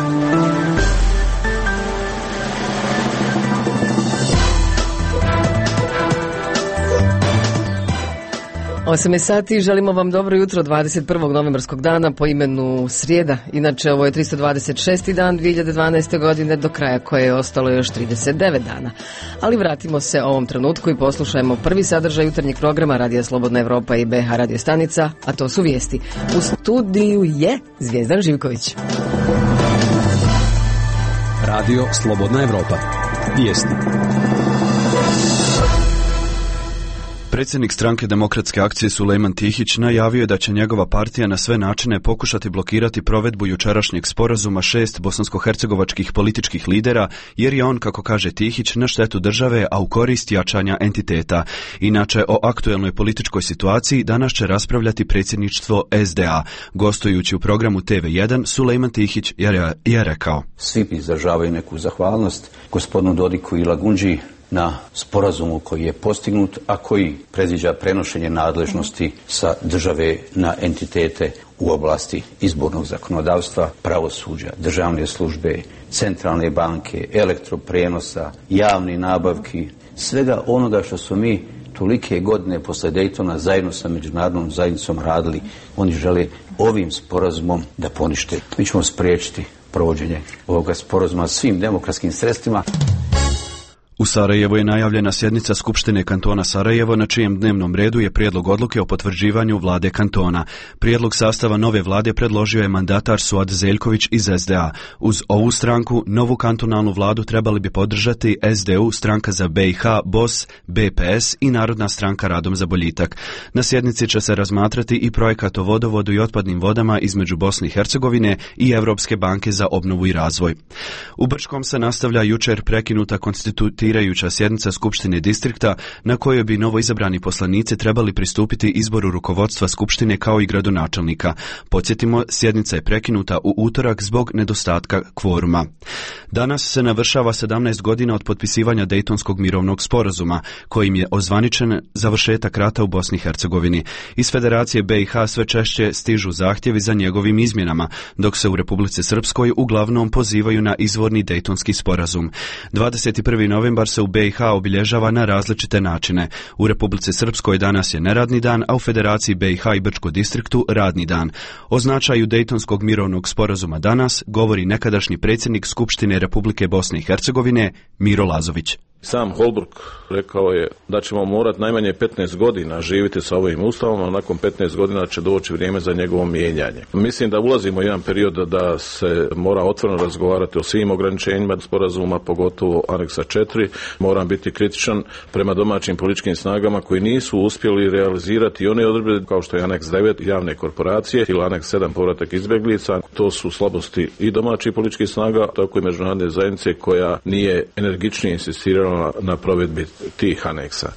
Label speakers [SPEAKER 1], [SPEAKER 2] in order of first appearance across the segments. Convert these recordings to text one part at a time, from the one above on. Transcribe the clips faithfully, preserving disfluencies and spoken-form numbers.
[SPEAKER 1] osam sati, želimo vam dobro jutro dvadeset prvog novembarskog dana po imenu srijeda. Inače, ovo je tristo dvadeset šesti dan dvije hiljade dvanaeste. godine, do kraja koje je ostalo još trideset devet dana. Ali vratimo se ovom trenutku i poslušajmo prvi sadržaj jutarnjeg programa Radija Slobodna Evropa i B H radio stanica, a to su vijesti. U studiju je Zvijezdan Živković.
[SPEAKER 2] Radio Slobodna Evropa. Vijesti. Predsjednik stranke Demokratske akcije Sulejman Tihić najavio je da će njegova partija na sve načine pokušati blokirati provedbu jučerašnjeg sporazuma šest bosansko-hercegovačkih političkih lidera, jer je on, kako kaže Tihić, na štetu države, a u korist jačanja entiteta. Inače, o aktuelnoj političkoj situaciji danas će raspravljati predsjedništvo S D A. Gostujući u programu T V jedan, Sulejman Tihić je, je rekao:
[SPEAKER 3] Svi izražavaju neku zahvalnost gospodinu Dodiku i Lagundži na sporazumu koji je postignut, a koji predviđa prenošenje nadležnosti sa države na entitete u oblasti izbornog zakonodavstva, pravosuđa, državne službe, centralne banke, elektroprijenosa, javni nabavki, svega onoga što su mi tolike godine posle Daytona zajedno sa međunarodnom zajednicom radili. Oni žele ovim sporazumom da ponište. Mi ćemo spriječiti provođenje ovoga sporazuma svim demokratskim sredstvima.
[SPEAKER 2] U Sarajevu je najavljena sjednica Skupštine kantona Sarajevo, na čijem dnevnom redu je prijedlog odluke o potvrđivanju vlade kantona. Prijedlog sastava nove vlade predložio je mandatar Suad Zeljković iz S D A. Uz ovu stranku, novu kantonalnu vladu trebali bi podržati S D U, Stranka za B i H, B O S, B P S i Narodna stranka Radom za boljitak. Na sjednici će se razmatrati i projekat o vodovodu i otpadnim vodama između Bosne i Hercegovine i Europske banke za obnovu i razvoj. U Brčkom se nastavlja jučer prekinuta konstitutivna Tirajuća sjednica Skupštine distrikta, na kojoj bi novoizabrani poslanici trebali pristupiti izboru rukovodstva Skupštine kao i gradonačelnika. Podsjetimo, sjednica je prekinuta u utorak zbog nedostatka kvoruma. Danas se navršava sedamnaest godina od potpisivanja Dejtonskog mirovnog sporazuma, kojim je ozvaničen završetak rata u Bosni i Hercegovini. Iz Federacije B i H sve češće stižu zahtjevi za njegovim izmjenama, dok se u Republici Srpskoj uglavnom pozivaju na izvorni Dejtonski sporazum. dvadeset prvi novembar se u B i H obilježava na različite načine. U Republici Srpskoj danas je neradni dan, a u Federaciji B i H i Brčko distriktu radni dan. O značaju Dejtonskog mirovnog sporazuma danas govori nekadašnji predsjednik Skupštine Republike Bosne i Hercegovine Miro Lazović.
[SPEAKER 4] Sam Holbruk rekao je da ćemo morati najmanje petnaest godina živjeti sa ovim ustavom, a nakon petnaest godina će doći vrijeme za njegovo mijenjanje. Mislim da ulazimo u jedan period da se mora otvoreno razgovarati o svim ograničenjima sporazuma, pogotovo aneksa četiri. Moram biti kritičan prema domaćim političkim snagama koji nisu uspjeli realizirati one odredbe kao što je aneks devet javne korporacije ili aneks sedam povratak izbjeglica. To su slabosti i domaćih političkih snaga, tako i međunarodne zajednice koja nije energičnije insistirala na provedbi tih aneksa.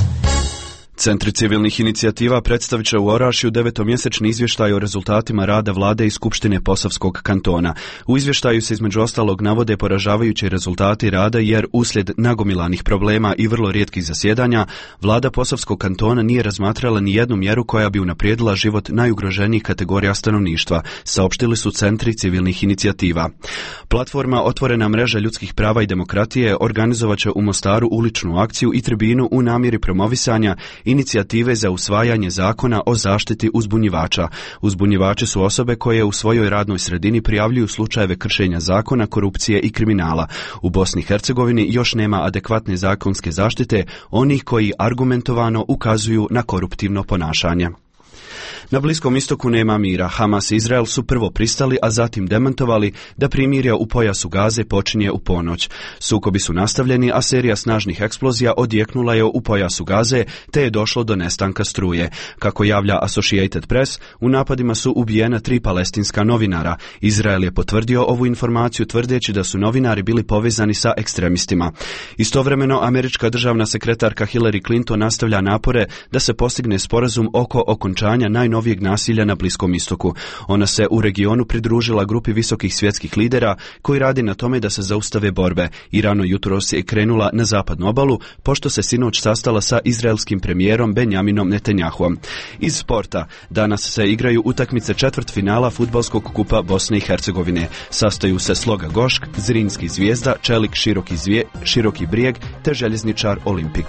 [SPEAKER 2] Centri civilnih inicijativa predstavit će u Orašju devetomjesečni izvještaj o rezultatima rada vlade i Skupštine Posavskog kantona. U izvještaju se između ostalog navode poražavajući rezultati rada jer uslijed nagomilanih problema i vrlo rijetkih zasjedanja, vlada Posavskog kantona nije razmatrala ni jednu mjeru koja bi unaprijedila život najugroženijih kategorija stanovništva, saopštili su centri civilnih inicijativa. Platforma Otvorena mreža ljudskih prava i demokratije organizovat će u Mostaru uličnu akciju i tribinu u namjeri promovisanja inicijative za usvajanje zakona o zaštiti uzbunjivača. Uzbunjivači su osobe koje u svojoj radnoj sredini prijavljuju slučajeve kršenja zakona, korupcije i kriminala. U Bosni i Hercegovini još nema adekvatne zakonske zaštite onih koji argumentovano ukazuju na koruptivno ponašanje. Na Bliskom istoku nema mira. Hamas i Izrael su prvo pristali, a zatim demantovali da primirja u pojasu Gaze počinje u ponoć. Sukobi su nastavljeni, a serija snažnih eksplozija odjeknula je u pojasu Gaze, te je došlo do nestanka struje. Kako javlja Associated Press, u napadima su ubijena tri palestinska novinara. Izrael je potvrdio ovu informaciju tvrdeći da su novinari bili povezani sa ekstremistima. Istovremeno, američka državna sekretarka Hillary Clinton nastavlja napore da se postigne sporazum oko okončanja najnovijeg najnovijeg nasilja na Bliskom istoku. Ona se u regionu pridružila grupi visokih svjetskih lidera koji radi na tome da se zaustave borbe i rano jutros je krenula na zapadnu obalu, pošto se sinoć sastala sa izraelskim premijerom Benjaminom Netanjahuom. Iz sporta danas se igraju utakmice četvrtfinala fudbalskog kupa Bosne i Hercegovine. Sastaju se Sloga Gošk, Zrinski Zvijezda, Čelik Široki, zvije, Široki Brijeg te Željezničar Olimpik.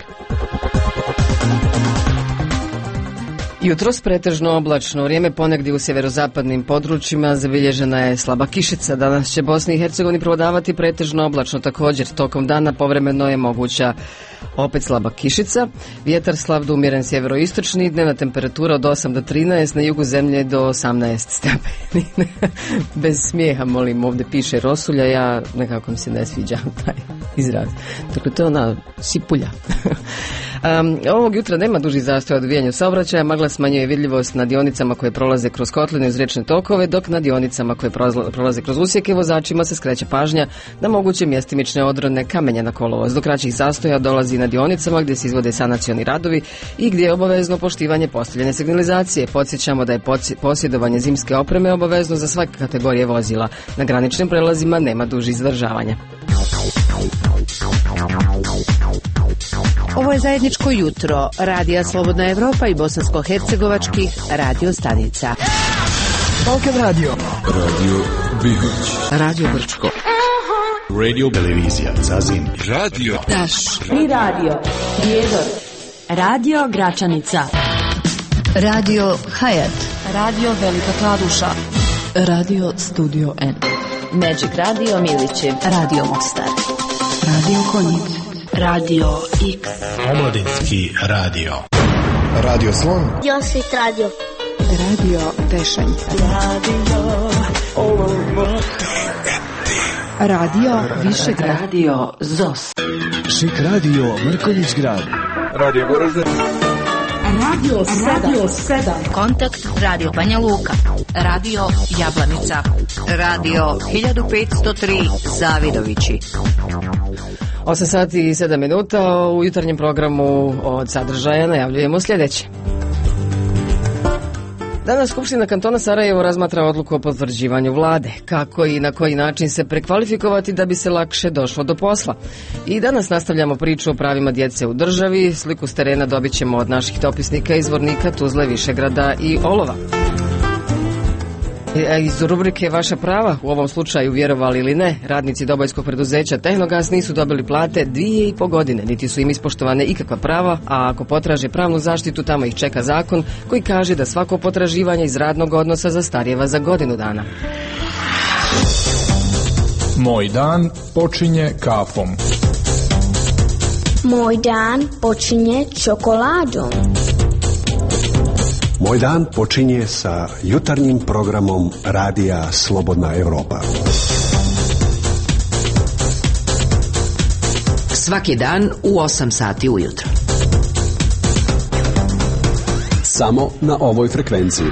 [SPEAKER 1] Jutros pretežno oblačno vrijeme, ponegdje u sjeverozapadnim područjima zabilježena je slaba kišica. Danas će Bosni i Hercegovini prevladavati pretežno oblačno također. Tokom dana povremeno je moguća opet slaba kišica. Vjetar slab do umjeren sjeveroistočni, dnevna temperatura od osam do trinaest, na jugu zemlje do osamnaest stepeni. Bez smijeha, molim, ovdje piše rosulja, ja nekako mi se ne sviđa taj izraz. Dakle, to je ona sipulja. Um, ovog jutra nema dužih zastoja u odvijanju saobraćaja, magla smanjuje vidljivost na dionicama koje prolaze kroz kotline uz riječne tokove, dok na dionicama koje prolaze kroz usjeke vozačima se skreće pažnja na moguće mjestimične odrone kamenja na kolovoz. Do kraćih zastoja dolazi na dionicama gdje se izvode sanacioni radovi i gdje je obavezno poštivanje postavljene signalizacije. Podsjećamo da je posjedovanje zimske opreme obavezno za svake kategorije vozila. Na graničnim prelazima nema dužih zadržavanja.
[SPEAKER 5] Ovo je zajedničko jutro Radija Slobodna Evropa i bosansko-hercegovačkih radio stanica.
[SPEAKER 6] Balkan Radio, Radio Bihać,
[SPEAKER 1] Radio Brčko,
[SPEAKER 6] Radio Televizija Zazin, Radio
[SPEAKER 7] Taš i Radio Prijedor, Radio Gračanica,
[SPEAKER 8] Radio Hayat,
[SPEAKER 7] Radio Velika Kladuša,
[SPEAKER 8] Radio Studio N,
[SPEAKER 7] Magic Radio Milići,
[SPEAKER 8] Radio Mostar,
[SPEAKER 7] Radio Konjic, Radio X,
[SPEAKER 6] Omladinski radio, Radio Slon,
[SPEAKER 9] Josit Radio,
[SPEAKER 8] Radio Tešanj,
[SPEAKER 7] Radio Olomouc,
[SPEAKER 8] Radio Višegrad,
[SPEAKER 7] Radio Zos,
[SPEAKER 6] Šik Radio Mrkonjić Grad, Radio Goražde,
[SPEAKER 7] Radio Radio sedam,
[SPEAKER 5] Kontakt Radio Banja Luka, Radio Jablanica, Radio hiljadu petsto tri Zavidovići.
[SPEAKER 1] osam sati i sedam minuta, u jutarnjem programu od sadržaja najavljujemo sljedeće. Danas Skupština kantona Sarajevo razmatra odluku o potvrđivanju vlade. Kako i na koji način se prekvalifikovati da bi se lakše došlo do posla. I danas nastavljamo priču o pravima djece u državi. Sliku s terena dobit ćemo od naših dopisnika iz Zvornika, Tuzle, Višegrada i Olova. Iz rubrike Vaša prava, u ovom slučaju vjerovali ili ne, radnici dobojskog preduzeća Tehnogas nisu dobili plate dvije i po godine, niti su im ispoštovane ikakva prava, a ako potraže pravnu zaštitu, tamo ih čeka zakon koji kaže da svako potraživanje iz radnog odnosa zastarijeva za godinu dana.
[SPEAKER 10] Moj dan počinje kafom.
[SPEAKER 9] Moj dan počinje čokoladom.
[SPEAKER 11] Moj dan počinje sa jutarnjim programom Radija Slobodna Evropa.
[SPEAKER 5] Svaki dan u osam sati ujutro.
[SPEAKER 11] Samo na ovoj frekvenciji.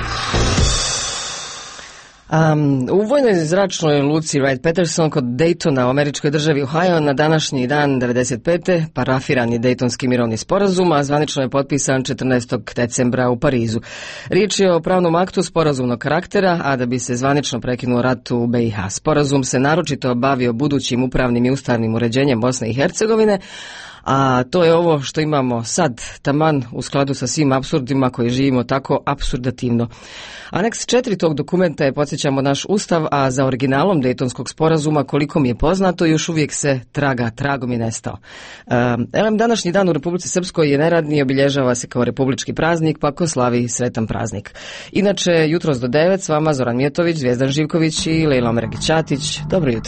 [SPEAKER 1] Um, u vojnoj zračnoj luci Wright-Patterson kod Daytona u američkoj državi Ohio na današnji dan devedeset pete parafiran je Daytonski mirovni sporazum, a zvanično je potpisan četrnaestog decembra u Parizu. Riječ je o pravnom aktu sporazumnog karaktera, a da bi se zvanično prekinuo rat u B i H. Sporazum se naročito bavio budućim upravnim i ustavnim uređenjem Bosne i Hercegovine, a to je ovo što imamo sad, taman u skladu sa svim apsurdima koji živimo tako apsurdativno. Aneks četiri tog dokumenta je, podsjećamo, naš ustav, a za originalom Dejtonskog sporazuma, koliko mi je poznato, još uvijek se traga, tragom je nestao. Elem, današnji dan u Republici Srpskoj je neradni i obilježava se kao republički praznik, pa ko slavi sretan praznik. Inače, jutros do devet s vama Zoran Mijetović, Zvijezdan Živković i Lejla Mergić-Ćatić. Dobro jutro.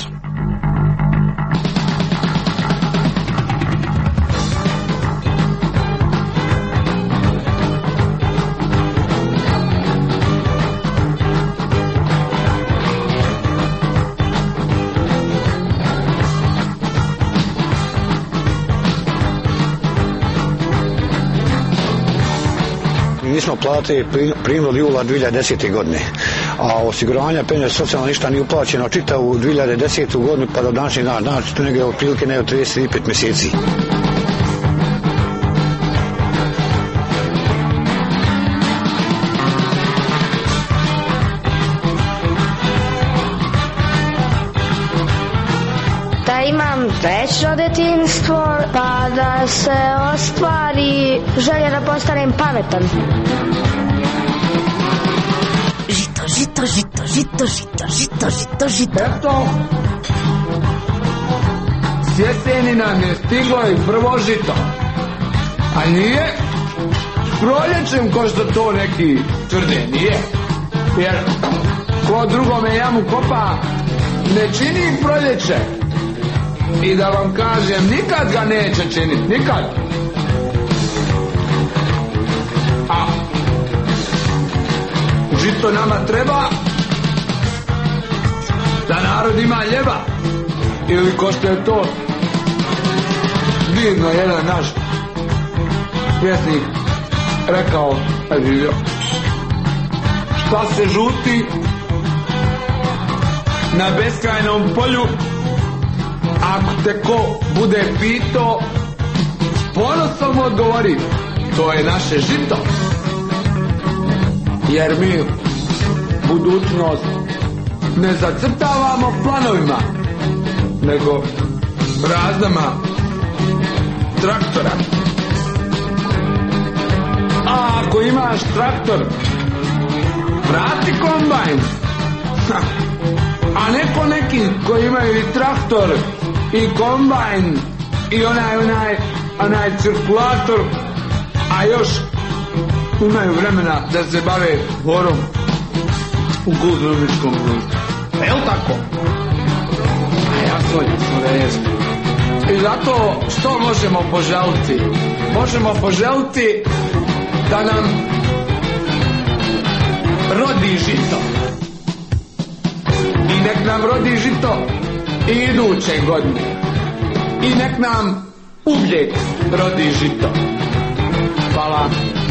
[SPEAKER 12] Mi smo plate primili od jula dvije hiljade desete. godine, a osiguranja penja socijalno ništa nije uplaćeno čitavu dvije hiljade desetu. godinu pa do današnjeg dana, znači to negdje otprilike ne od trideset pet mjeseci.
[SPEAKER 9] imam srećno detinjstvo, pa da se ostvari želja da postanem pametan.
[SPEAKER 5] Žito, žito, žito, žito, žito, žito, žito, žito.
[SPEAKER 13] Eto, s jeseni nam je stiglo i prvo žito. A nije proljećem ko što to neki tvrde, nije. Jer ko drugome jamu kopa ne čini proljeće. I da vam kažem, nikad ga neće činiti, nikad. A žito nama treba da narod ima ljeba. Ili ko što je to divno jedan naš pjesnik rekao, živio. Šta se žuti na beskrajnom polju, ako te ko bude pito, s ponosom odgovori, to je naše žito. Jer mi budućnost ne zacrtavamo planovima, nego brazdama traktora. A ako imaš traktor, vrati kombajn. Ha. A neko neki koji imaju i traktor i kombajn i onaj, onaj, onaj cirkulator, a još imaju vremena da se bave horom u kulturničkom društvu. Je li tako? A ja smo da jesmo. I zato što možemo poželiti? Možemo poželiti da nam rodi žito. I nek nam rodi žito i iduće godine. I nek nam uvijek rodi žito. Hvala.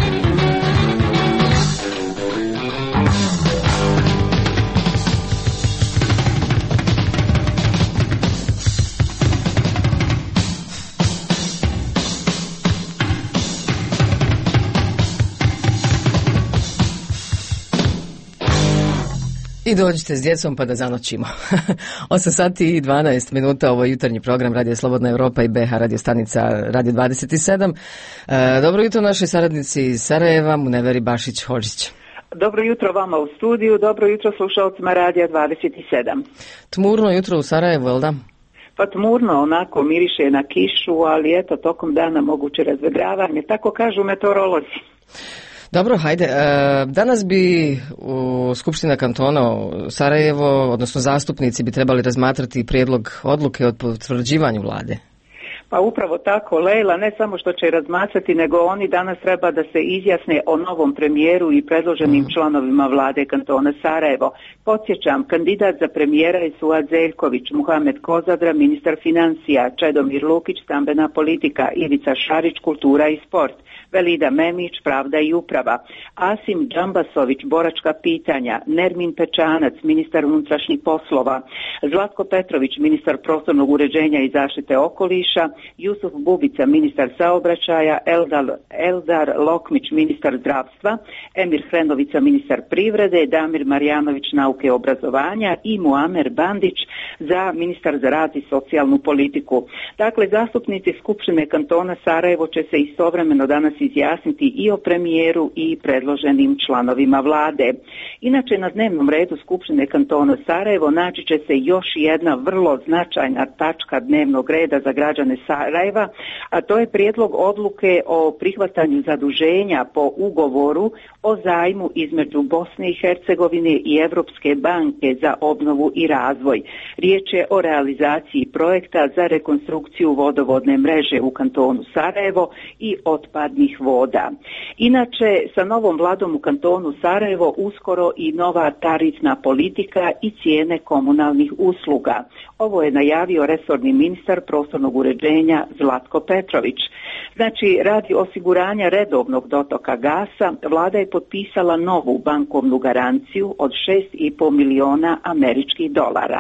[SPEAKER 1] I dođite s djecom pa da zanoćimo. osam sati i dvanaest minuta, ovo je jutarnji program Radio Slobodna Europa i B H radio stanica Radio dvadeset sedam. E, dobro jutro našoj saradnici iz Sarajeva, Muneveri Bašić-Hodžić.
[SPEAKER 14] Dobro jutro vama u studiju, dobro jutro slušalcima Radija dvadeset sedam.
[SPEAKER 1] Tmurno jutro u Sarajevu, jel da?
[SPEAKER 14] Pa tmurno, onako miriše na kišu, ali eto tokom dana moguće razvedravanje, tako kažu meteorolozi.
[SPEAKER 1] Dobro, hajde. Danas bi u Skupština kantona Sarajevo, odnosno zastupnici bi trebali razmatrati prijedlog odluke o potvrđivanju vlade.
[SPEAKER 14] Pa upravo tako, Lejla, ne samo što će razmatrati, nego oni danas treba da se izjasne o novom premijeru i predloženim mm. članovima vlade kantona Sarajevo. Podsjećam, kandidat za premijera je Suad Zeljković, Muhamed Kozadra, ministar financija, Čedomir Lukić, stambena politika, Ivica Šarić, kultura i sport, Velida Memić, pravda i uprava, Asim Džambasović, boračka pitanja, Nermin Pečanac, ministar unutrašnjih poslova, Zlatko Petrović, ministar prostornog uređenja i zaštite okoliša, Jusuf Bubica, ministar saobraćaja, Eldar, Eldar Lokmić, ministar zdravstva, Emir Hrenovica, ministar privrede, Damir Marjanović, nauke i obrazovanja i Muamer Bandić za ministar za rad i socijalnu politiku. Dakle, zastupnici Skupštine kantona Sarajevo će se istovremeno danas izjasniti i o premijeru i predloženim članovima vlade. Inače, na dnevnom redu Skupštine kantona Sarajevo naći će se još jedna vrlo značajna tačka dnevnog reda za građane Sarajeva, a to je prijedlog odluke o prihvatanju zaduženja po ugovoru o zajmu između Bosne i Hercegovine i Europske banke za obnovu i razvoj. Riječ je o realizaciji projekta za rekonstrukciju vodovodne mreže u kantonu Sarajevo i otpadnih voda. Inače, sa novom vladom u kantonu Sarajevo uskoro i nova tarifna politika i cijene komunalnih usluga. Ovo je najavio resorni ministar prostornog uređenja Zlatko Petrović. Znači, radi osiguranja redovnog dotoka gasa, vlada je potpisala novu bankovnu garanciju od šest i pol miliona američkih dolara.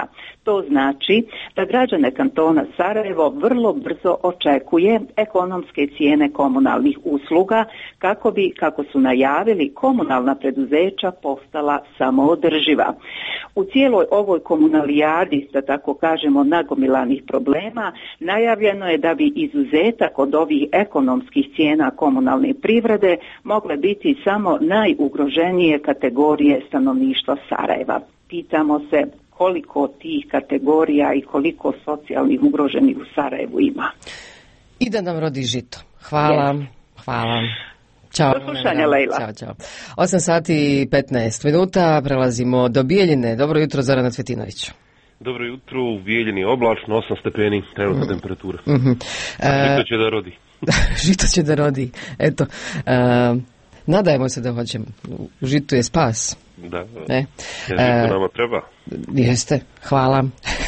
[SPEAKER 14] To znači da građane kantona Sarajevo vrlo brzo očekuje ekonomske cijene komunalnih usluga kako bi, kako su najavili, komunalna preduzeća postala samoodrživa. U cijeloj ovoj komunalijadi, da tako kažemo, nagomilanih problema, najavljeno je da bi izuzetak od ovih ekonomskih cijena komunalne privrede mogle biti samo najugroženije kategorije stanovništva Sarajeva. Pitamo se koliko tih kategorija i koliko socijalnih ugroženih u Sarajevu ima.
[SPEAKER 1] I da nam rodi žito. Hvala. Yes. Hvala. Ćao.
[SPEAKER 14] Do slušanja, Lejla.
[SPEAKER 1] Ćao, čao. osam sati i petnaest minuta, prelazimo do Bijeljine. Dobro jutro, Zorana Cvetinović.
[SPEAKER 15] Dobro jutro, u Bijeljini oblačno, osam stepeni, trenutna temperatura.
[SPEAKER 1] Mm-hmm.
[SPEAKER 15] A žito će da rodi.
[SPEAKER 1] Žito će da rodi, eto. Uh, nadajmo se da hoćemo. U žitu je spas.
[SPEAKER 15] Da,
[SPEAKER 1] ne?
[SPEAKER 15] Ja, žito nama treba.
[SPEAKER 1] Jeste, hvala.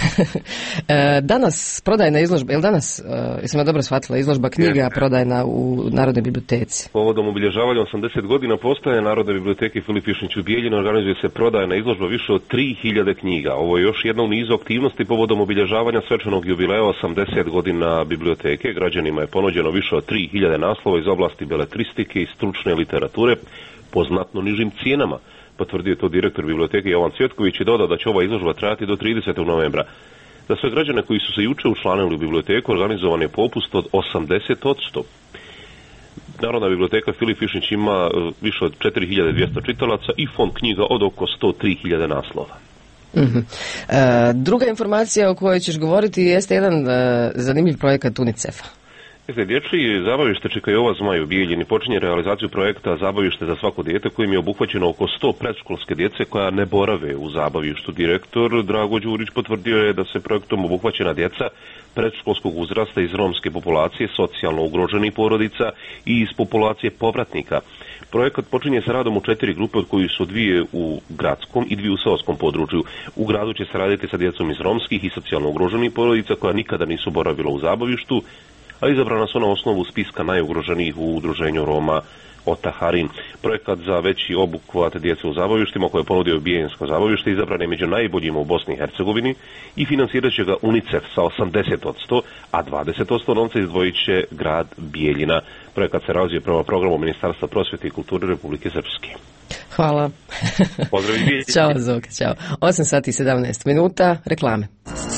[SPEAKER 1] Danas prodajna izložba, je li danas, jesam ja dobro shvatila, izložba knjiga je prodajna u Narodnoj biblioteci?
[SPEAKER 15] Povodom obilježavanja osamdeset godina postoje Narodne biblioteke Filip Višnjić u Bijeljini organizuje se prodajna izložba više od tri hiljade knjiga. Ovo je još jedna u nizu aktivnosti povodom obilježavanja svečanog jubileja osamdeset godina biblioteke. Građanima je ponuđeno više od tri hiljade naslova iz oblasti beletristike i stručne literature po znatno nižim cijenama. Potvrdio je to direktor biblioteke Jovan Cvjetković i dodao da će ova izložba trajati do tridesetog novembra. Za sve građane koji su se juče učlanili u biblioteku organizovan je popust od osamdeset posto. Narodna biblioteka Filip Višnjić ima više od četiri hiljade dvjesto čitalaca i fond knjiga od oko sto tri hiljade naslova.
[SPEAKER 1] Mm-hmm. E, druga informacija o kojoj ćeš govoriti jeste jedan e, zanimljiv projekat UNICEF-a.
[SPEAKER 15] Dječji zabavište Čika Jova Zmaj u Bijeljini počinje realizaciju projekta Zabavište za svako dijete kojim je obuhvaćeno oko sto predškolske djece koja ne borave u zabavištu. Direktor Drago Đurić potvrdio je da se projektom obuhvaćena djeca predškolskog uzrasta iz romske populacije, socijalno ugroženih porodica i iz populacije povratnika. Projekat počinje sa radom u četiri grupe, od kojih su dvije u gradskom i dvije u seoskom području. U gradu će se raditi sa djecom iz romskih i socijalno ugroženih porodica koja nikada nisu boravila u zabavištu, a izabrana su na osnovu spiska najugroženijih u udruženju Roma Otaharin. Projekat za veći obuhvat djece u zabavištima koje je ponudio Bijeljinsko zabavište izabran je među najboljima u Bosni i Hercegovini i financirat će ga UNICEF sa osamdeset posto, a dvadeset posto novca izdvojit će grad Bijeljina. Projekat se razvije prema programu Ministarstva prosvjete i kulture Republike Srpske.
[SPEAKER 1] Hvala.
[SPEAKER 15] Pozdrav iz Bijeljine.
[SPEAKER 1] Ćao Zoka, ćao. osam sati i sedamnaest minuta, reklame.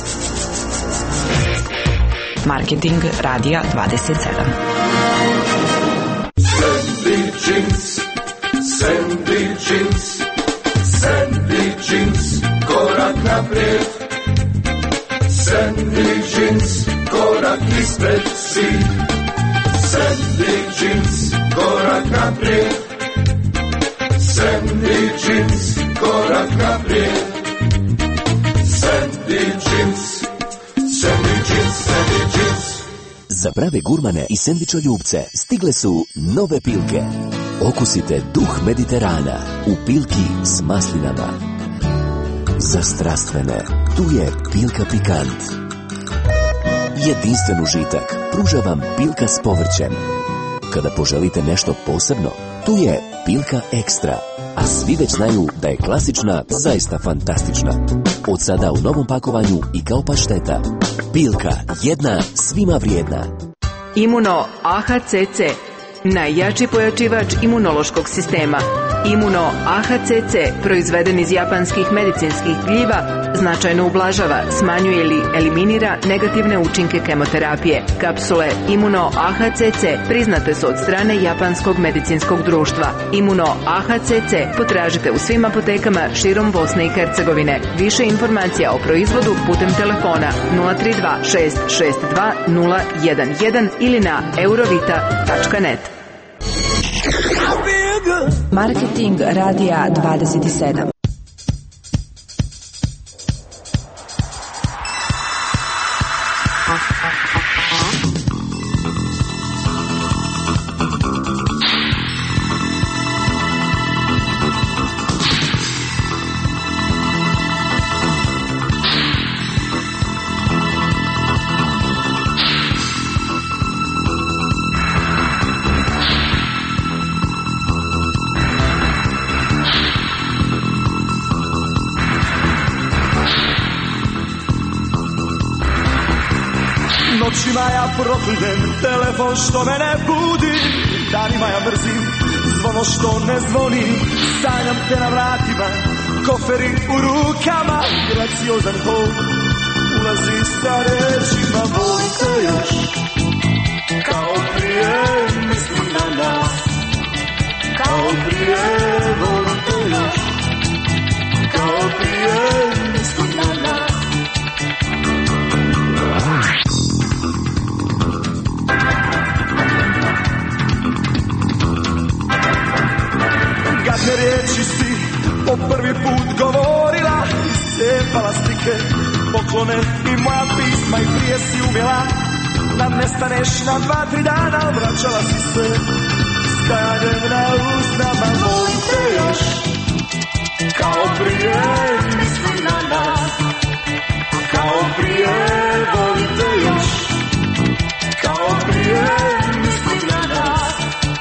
[SPEAKER 5] Marketing radija dvadeset sedam.
[SPEAKER 16] Sandy Jeans, Sandy Jeans, Sandy Jeans, korak naprijed. Sandy Jeans, korak ispred si. Sandy Jeans, korak naprijed. Sandy Jeans, korak naprijed. Sandy Jeans, Sandy Jeans, Sandy Jeans.
[SPEAKER 17] Za prave gurmane i sendvičoljubce stigle su nove pilke. Okusite duh Mediterana u pilki s maslinama. Za strastvene, tu je pilka pikant. Jedinstven užitak pruža vam pilka s povrćem. Kada poželite nešto posebno, tu je pilka ekstra. A svi već znaju da je klasična zaista fantastična. Od sada u novom pakovanju i kao pašteta. Pilka, jedna, svima vrijedna.
[SPEAKER 18] Imuno A H C C, najjači pojačivač imunološkog sistema. Imuno A H C C, proizveden iz japanskih medicinskih gljiva, značajno ublažava, smanjuje ili eliminira negativne učinke kemoterapije. Kapsule Imuno A H C C priznate su od strane Japanskog medicinskog društva. Imuno A H C C potražite u svim apotekama širom Bosne i Hercegovine. Više informacija o proizvodu putem telefona nula tri dva šest šest dva nula jedan jedan ili na eurovita tačka net.
[SPEAKER 8] Marketing radija dvadeset sedam.
[SPEAKER 19] Noćima ja proklinem telefon što me ne budi, danima ja mrzim zvono što ne zvoni. Sanjam te na vratima, koferi u rukama, graciozan hod ulazi sa rečima. Volim te još kao prije, mislim na nas kao prije. Volim te još kao prije, mislim na nas. Gadne riječi si po prvi put govorila, iscepala slike, poklone i moja pisma i prije si umjela da nestaneš na dva, tri dana, vraćala si se s kajanjem na usnama. Volim te još kao prije, mislim na nas kao prije. Volim te još kao prije, mislim na nas.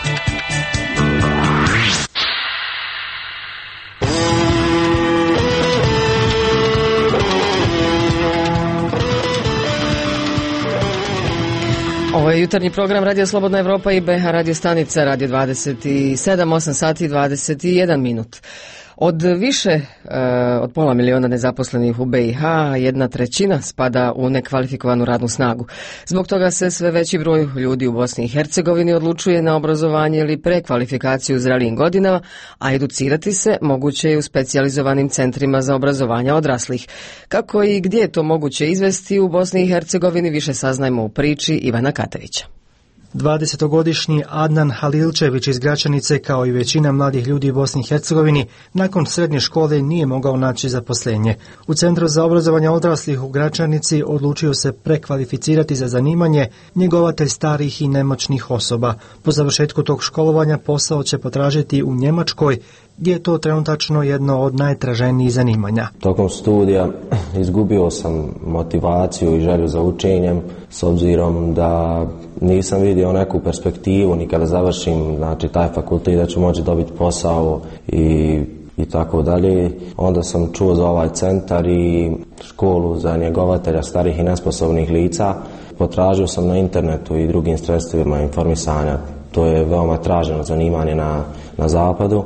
[SPEAKER 1] Ovo je jutarnji program Radio Slobodna Evropa i B H radio stanica Radio dvadeset sedam, osam sati i dvadeset jedan minut. Od više e, od pola miliona nezaposlenih u B i H, jedna trećina spada u nekvalifikovanu radnu snagu. Zbog toga se sve veći broj ljudi u Bosni i Hercegovini odlučuje na obrazovanje ili prekvalifikaciju u zrelijim godinama, a educirati se moguće je u specijalizovanim centrima za obrazovanje odraslih. Kako i gdje je to moguće izvesti u Bosni i Hercegovini, više saznajmo u priči Ivana Katevića.
[SPEAKER 20] dvadesetogodišnji Adnan Halilčević iz Gračanice, kao i većina mladih ljudi u Bosni i Hercegovini, nakon srednje škole nije mogao naći zaposlenje. U Centru za obrazovanje odraslih u Gračanici odlučio se prekvalificirati za zanimanje njegovatelj starih i nemoćnih osoba. Po završetku tog školovanja posao će potražiti u Njemačkoj, gdje je to trenutačno jedno od najtraženijih zanimanja.
[SPEAKER 21] Tokom studija izgubio sam motivaciju i želju za učenjem, s obzirom da nisam vidio neku perspektivu ni kada završim, znači, taj fakultet, da ću moći dobiti posao i, i tako dalje. Onda sam čuo za ovaj centar i školu za njegovatelja starih i nesposobnih lica. Potražio sam na internetu i drugim sredstvima informisanja. To je veoma traženo zanimanje na, na zapadu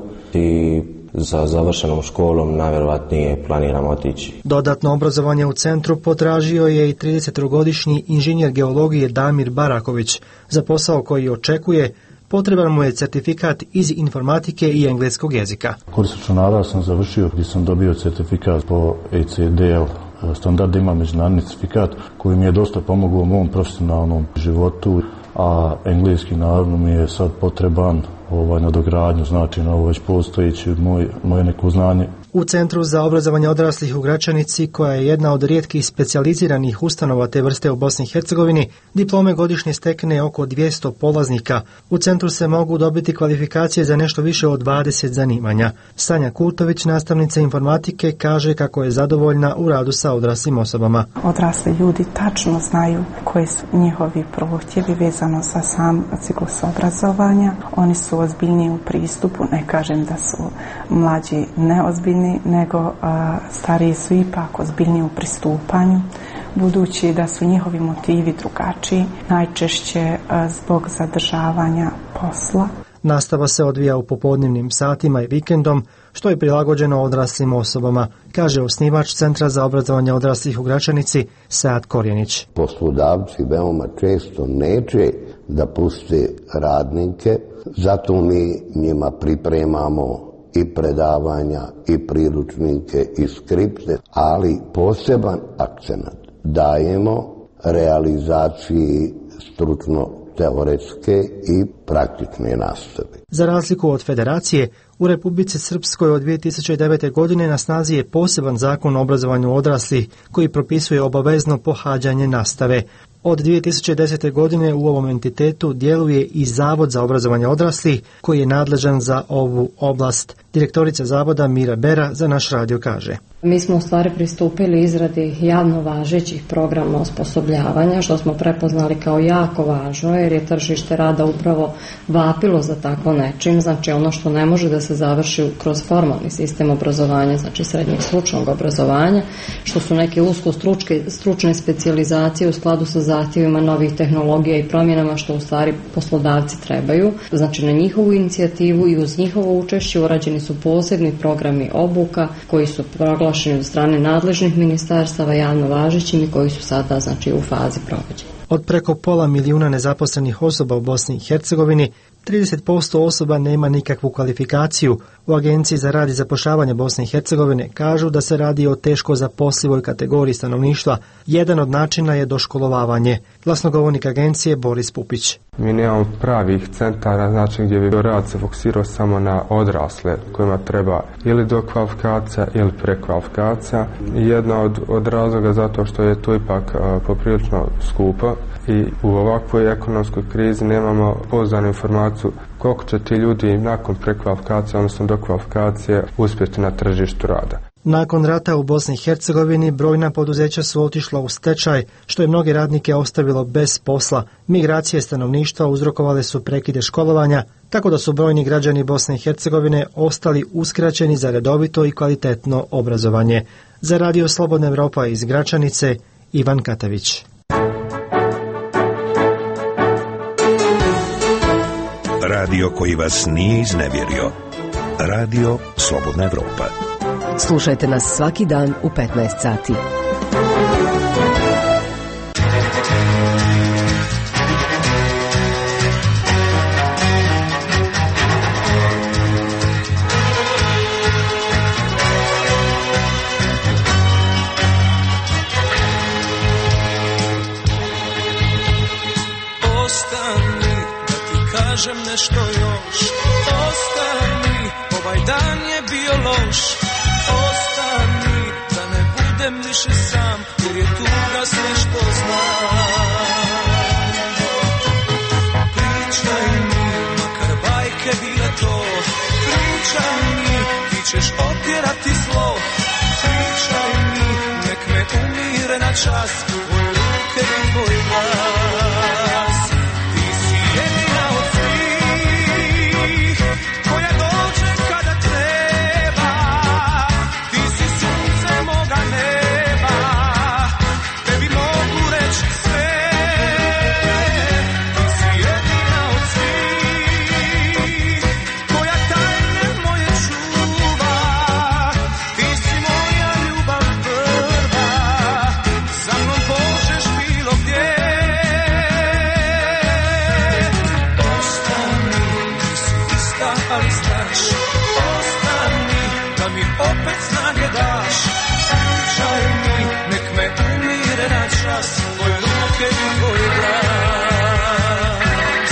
[SPEAKER 21] i za završenom školom najvjerovatnije planiram otići.
[SPEAKER 20] Dodatno obrazovanje u centru potražio je i tridesetogodišnji inženjer geologije Damir Baraković. Za posao koji očekuje potreban mu je certifikat iz informatike i engleskog jezika.
[SPEAKER 22] Kurs računara sam završio gdje sam dobio certifikat po E C D L standardima, međunarodni certifikat koji mi je dosta pomogao u mom profesionalnom životu, a engleski naravno mi je sad potreban ovaj, nadogradnju, znači na ovo već postojeći moj, moje neko znanje.
[SPEAKER 20] U Centru za obrazovanje odraslih u Gračanici, koja je jedna od rijetkih specijaliziranih ustanova te vrste u Bosni i Hercegovini, diplome godišnje stekne oko dvjesto polaznika. U centru se mogu dobiti kvalifikacije za nešto više od dvadeset zanimanja. Sanja Kurtović, nastavnica informatike, kaže kako je zadovoljna u radu sa odraslim osobama.
[SPEAKER 23] Odrasli ljudi tačno znaju koji su njihovi prohtjevi vezano sa sam ciklus obrazovanja. Oni su ozbiljniji u pristupu, ne kažem da su mlađi neozbiljni, nego a, stariji su ipak ozbiljniji u pristupanju, budući da su njihovi motivi drugačiji, najčešće a, zbog zadržavanja posla.
[SPEAKER 20] Nastava se odvija u popodnevnim satima i vikendom, što je prilagođeno odraslim osobama, kaže osnivač Centra za obrazovanje odraslih u Gračanici, Sead Korjenić.
[SPEAKER 24] Poslodavci veoma često neće da puste radnike, zato mi njima pripremamo i predavanja, i priručnike, i skripte, ali poseban akcenat dajemo realizaciji stručno-teoretske i praktične nastave.
[SPEAKER 20] Za razliku od Federacije, u Republici Srpskoj od dvije tisuće devete. godine na snazi je poseban zakon o obrazovanju odraslih koji propisuje obavezno pohađanje nastave. Od dvije tisuće desete. godine u ovom entitetu djeluje i Zavod za obrazovanje odraslih koji je nadležan za ovu oblast. Direktorica zavoda Mira Bera za naš radio kaže.
[SPEAKER 2] Mi smo u stvari pristupili izradi javno važećih programa osposobljavanja, što smo prepoznali kao jako važno, jer je tržište rada upravo vapilo za tako nečim, znači ono što ne može da se završi kroz formalni sistem obrazovanja, znači srednjeg stručnog obrazovanja, što su neke usko stručne specijalizacije u skladu sa zahtjevima novih tehnologija i promjenama, što u stvari poslodavci trebaju. Znači na njihovu inicijativu i uz njihovo učešće urađeni su posebni programi obuka koji su proglašeni od strane nadležnih ministarstava javno važećim i koji su sada znači u fazi provođenja.
[SPEAKER 20] Od preko pola milijuna nezaposlenih osoba u Bosni i Hercegovini, trideset posto osoba nema nikakvu kvalifikaciju. U Agenciji za rad i zapošljavanje Bosne i Hercegovine kažu da se radi o teško zaposlivoj kategoriji stanovništva. Jedan od načina je doškolovavanje. Glasnogovornik agencije Boris Pupić.
[SPEAKER 3] Mi nemamo pravih centara, znači gdje bi rad se fokusirao samo na odrasle kojima treba ili dokvalifikacija ili prekvalifikacija. Jedna od, od razloga zato što je to ipak a, poprilično skupo i u ovakvoj ekonomskoj krizi nemamo pouzdanu informaciju koliko će ti ljudi nakon prekvalifikacije, odnosno dokvalifikacije, uspjeti na tržištu rada.
[SPEAKER 20] Nakon rata u Bosni i Hercegovini brojna poduzeća su otišla u stečaj, što je mnoge radnike ostavilo bez posla. Migracije stanovništva uzrokovale su prekide školovanja, tako da su brojni građani Bosne i Hercegovine ostali uskraćeni za redovito i kvalitetno obrazovanje. Za Radio Slobodna Evropa iz Gračanice, Ivan Katavić.
[SPEAKER 4] Radio koji vas nije iznevjerio. Radio Slobodna Evropa.
[SPEAKER 1] Slušajte nas svaki dan u petnaest sati.
[SPEAKER 19] Ostani, da ti kažem nešto još. Ostani, ovaj dan je bio loš. Ostani, da ne budem više sam, jer je tuga sve što znam. Pričaj mi, makar bajke bile to. Pričaj mi, ti ćeš otjerati zlo. Pričaj mi, nek me umire na čas tvoje ruke i tvoj glas. Ti si jedina od svih koja dođe kada treba. Ti si sunce moga neba, tebi mogu reći sve. Ti si jedina od svih koja tajne moje čuva. Ti si moja ljubav prva, sa mnom pođeš bilo gdje. Ostani, nisi ista, ali znaš. Ostani, da mi opet snage daš. Pričaj mi, nek me umire na čas tvoje ruke i tvoj glas.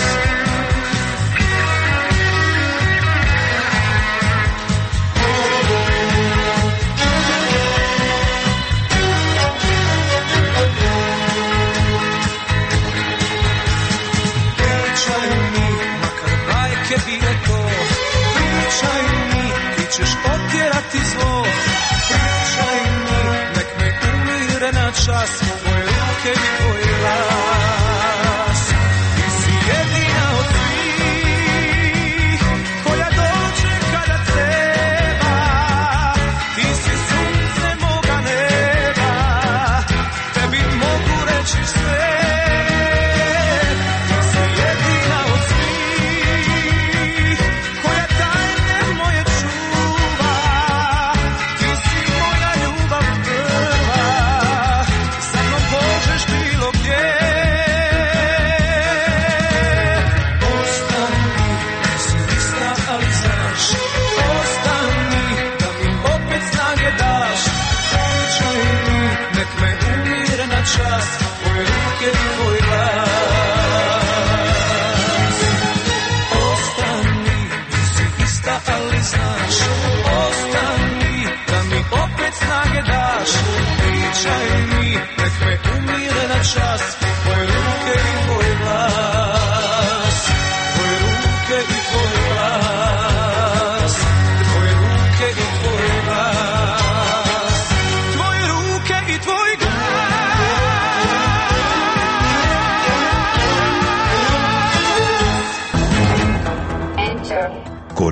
[SPEAKER 19] Pričaj mi, makar bajke bile to. Pričaj mi, ti ćeš otjerati zlo. Pričaj mi, nek me umire na čas tvoje ruke i tvoj glas. Ti si jedina od svih koja dođe kada treba. Ti si sunce moga neba, tebi mogu reći sve. Ti si jedina od svih koja tajne moje čuva. Ti si moja ljubav prva, sa mnom pođeš bilo gdje. Ostani, nisi ista, ali znaš. Ostani, da mi opet snage daš. Pričaj mi, nek me umire na čas tvoje ruke i tvoj glas. Ostani, nisi ista, ali znaš. Ostani, da mi opet snage daš. Pričaj mi, nek me umire na čas tvoje ruke i tvoj glas. Tvoje ruke i tvoj glas. Tvoje ruke i tvoj glas.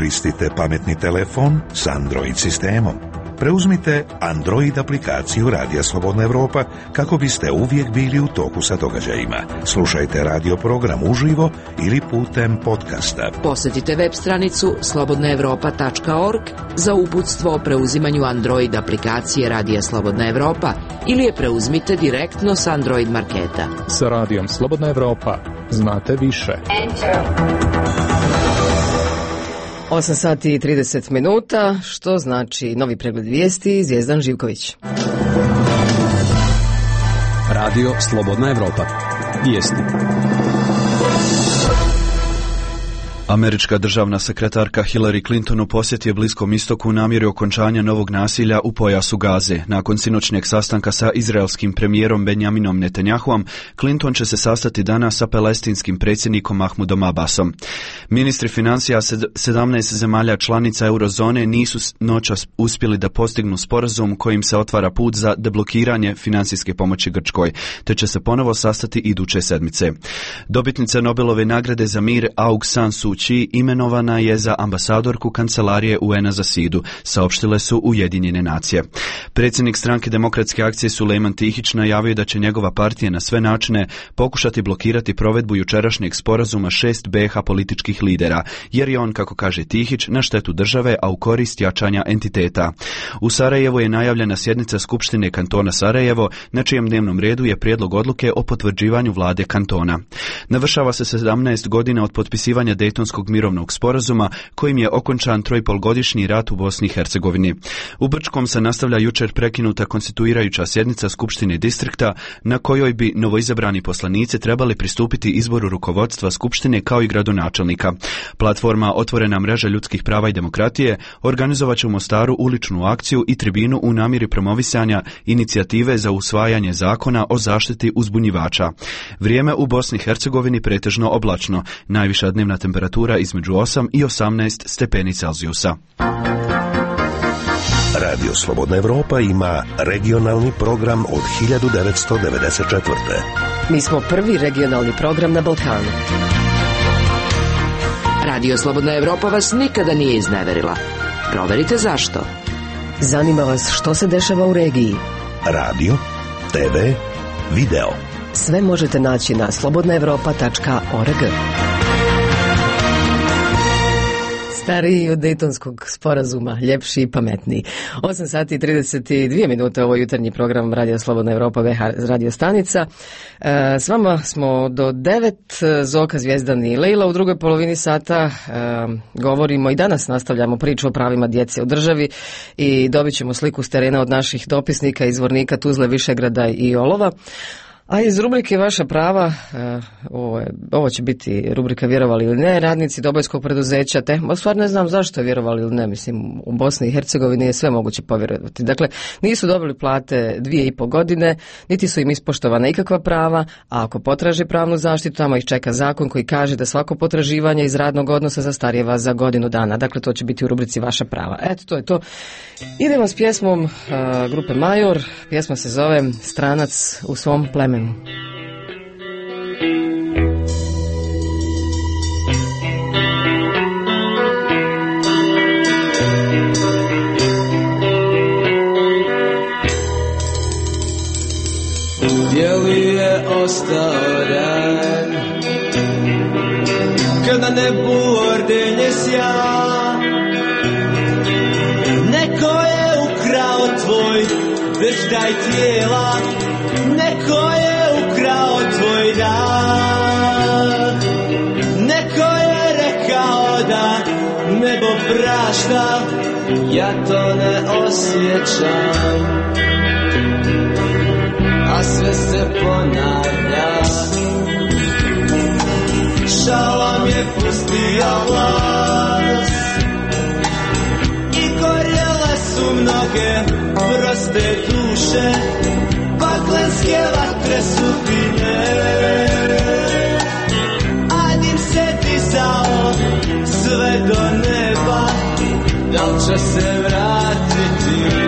[SPEAKER 4] koristite pametni telefon s Android sistemom. Preuzmite Android aplikaciju Radija Slobodna Evropa kako biste uvijek bili u toku sa događajima. Slušajte radio program uživo ili putem podcasta.
[SPEAKER 6] Posjetite web stranicu slobodna evropa tačka org za uputstvo o preuzimanju Android aplikacije Radija Slobodna Evropa ili je preuzmite direktno s Android marketa.
[SPEAKER 7] Sa Radijom Slobodna Evropa znate više.
[SPEAKER 1] osam sati i trideset minuta, što znači novi pregled vijesti, Zvijezdan Živković.
[SPEAKER 10] Radio Slobodna Evropa. Vijesti. Američka državna sekretarka Hillary Clinton u posjeti je Bliskom istoku u namjeri okončanja novog nasilja u pojasu Gaze. Nakon sinoćnjeg sastanka sa izraelskim premijerom Benjaminom Netanjahuom, Clinton će se sastati danas sa palestinskim predsjednikom Mahmudom Abbasom. Ministri financija sedamnaest zemalja članica eurozone nisu noćas uspjeli da postignu sporazum kojim se otvara put za deblokiranje financijske pomoći Grčkoj, te će se ponovo sastati iduće sedmice. Dobitnica Nobelove nagrade za mir Aung San Suu Kyi imenovana je za ambasadorku kancelarije U N-a za Sidu, saopštile su Ujedinjene nacije. Predsjednik stranke Demokratske akcije Sulejman Tihić najavio da će njegova partija na sve načine pokušati blokirati provedbu jučerašnjeg sporazuma šest B iH političkih lidera, jer je on, kako kaže Tihić, na štetu države, a u korist jačanja entiteta. U Sarajevu je najavljena sjednica Skupštine kantona Sarajevo, na čijem dnevnom redu je prijedlog odluke o potvrđivanju vlade kantona. Navršava se sedamnaest godina od potpisivanja Dejtonskog mirovnog sporazuma kojim je okončan trojpolgodišnji rat u Bosni i Hercegovini. U Brčkom se nastavlja jučer prekinuta konstituirajuća sjednica Skupštine distrikta na kojoj bi novoizabrani poslanici trebali pristupiti izboru rukovodstva Skupštine kao i gradonačelnika. Platforma Otvorena mreža ljudskih prava i demokratije organizovat će u Mostaru uličnu akciju i tribinu u namjeri promovisanja inicijative za usvajanje zakona o zaštiti uzbunjivača. Vrijeme u Bosni i Hercegovini pretežno oblačno, najviša dnevna temperatura između osam i osamnaest stepeni Celzijusa.
[SPEAKER 4] Radio Slobodna Evropa ima regionalni program od hiljadu devetsto devedeset četvrte.
[SPEAKER 1] Mi smo prvi regionalni program na Balkanu.
[SPEAKER 6] Radio Slobodna Evropa vas nikada nije izneverila. Proverite zašto.
[SPEAKER 1] Zanima vas što se dešava u regiji.
[SPEAKER 4] Radio, te ve, video.
[SPEAKER 1] Sve možete naći na slobodna evropa tačka org. Stariji od Dejtonskog sporazuma, ljepši i pametniji. osam sati i trideset dvije minute, ovo jutarnji program Radio Slobodna Evropa, V H radio stanica. E, s vama smo do devet, Zoka, Zvijezdan i Lejla. U drugoj polovini sata e, govorimo i danas nastavljamo priču o pravima djece u državi i dobit ćemo sliku s terena od naših dopisnika, izvornika Tuzle, Višegrada i Olova. A iz rubrike Vaša prava, ovo, je, ovo će biti rubrika Vjerovali ili ne, radnici Dobojskog preduzeća, te, o stvar ne znam zašto je vjerovali ili ne, mislim, u Bosni i Hercegovini je sve moguće povjerovati. Dakle, nisu dobili plate dvije i po godine, niti su im ispoštovana ikakva prava, a ako potraže pravnu zaštitu, tamo ih čeka zakon koji kaže da svako potraživanje iz radnog odnosa zastarijeva za godinu dana. Dakle, to će biti u rubrici Vaša prava. Eto, to je to. Idemo s pjesmom uh, grupe Major, pjesma se zove Stranac u svom plemenu.
[SPEAKER 11] Gdje li je ostao dan kada nebu ordenje sja? Neko je ukrao tvoj veždaj tijela, neko je ukrao tvoj dan, neko je rekao da nebo prašta, ja to ne osjećam, a sve se ponavlja. Šalom je pustio glas i gorjele su mnoge proste duše, paklenske vatre su pine, a dim se dizao sve do neba, da li će se vratiti?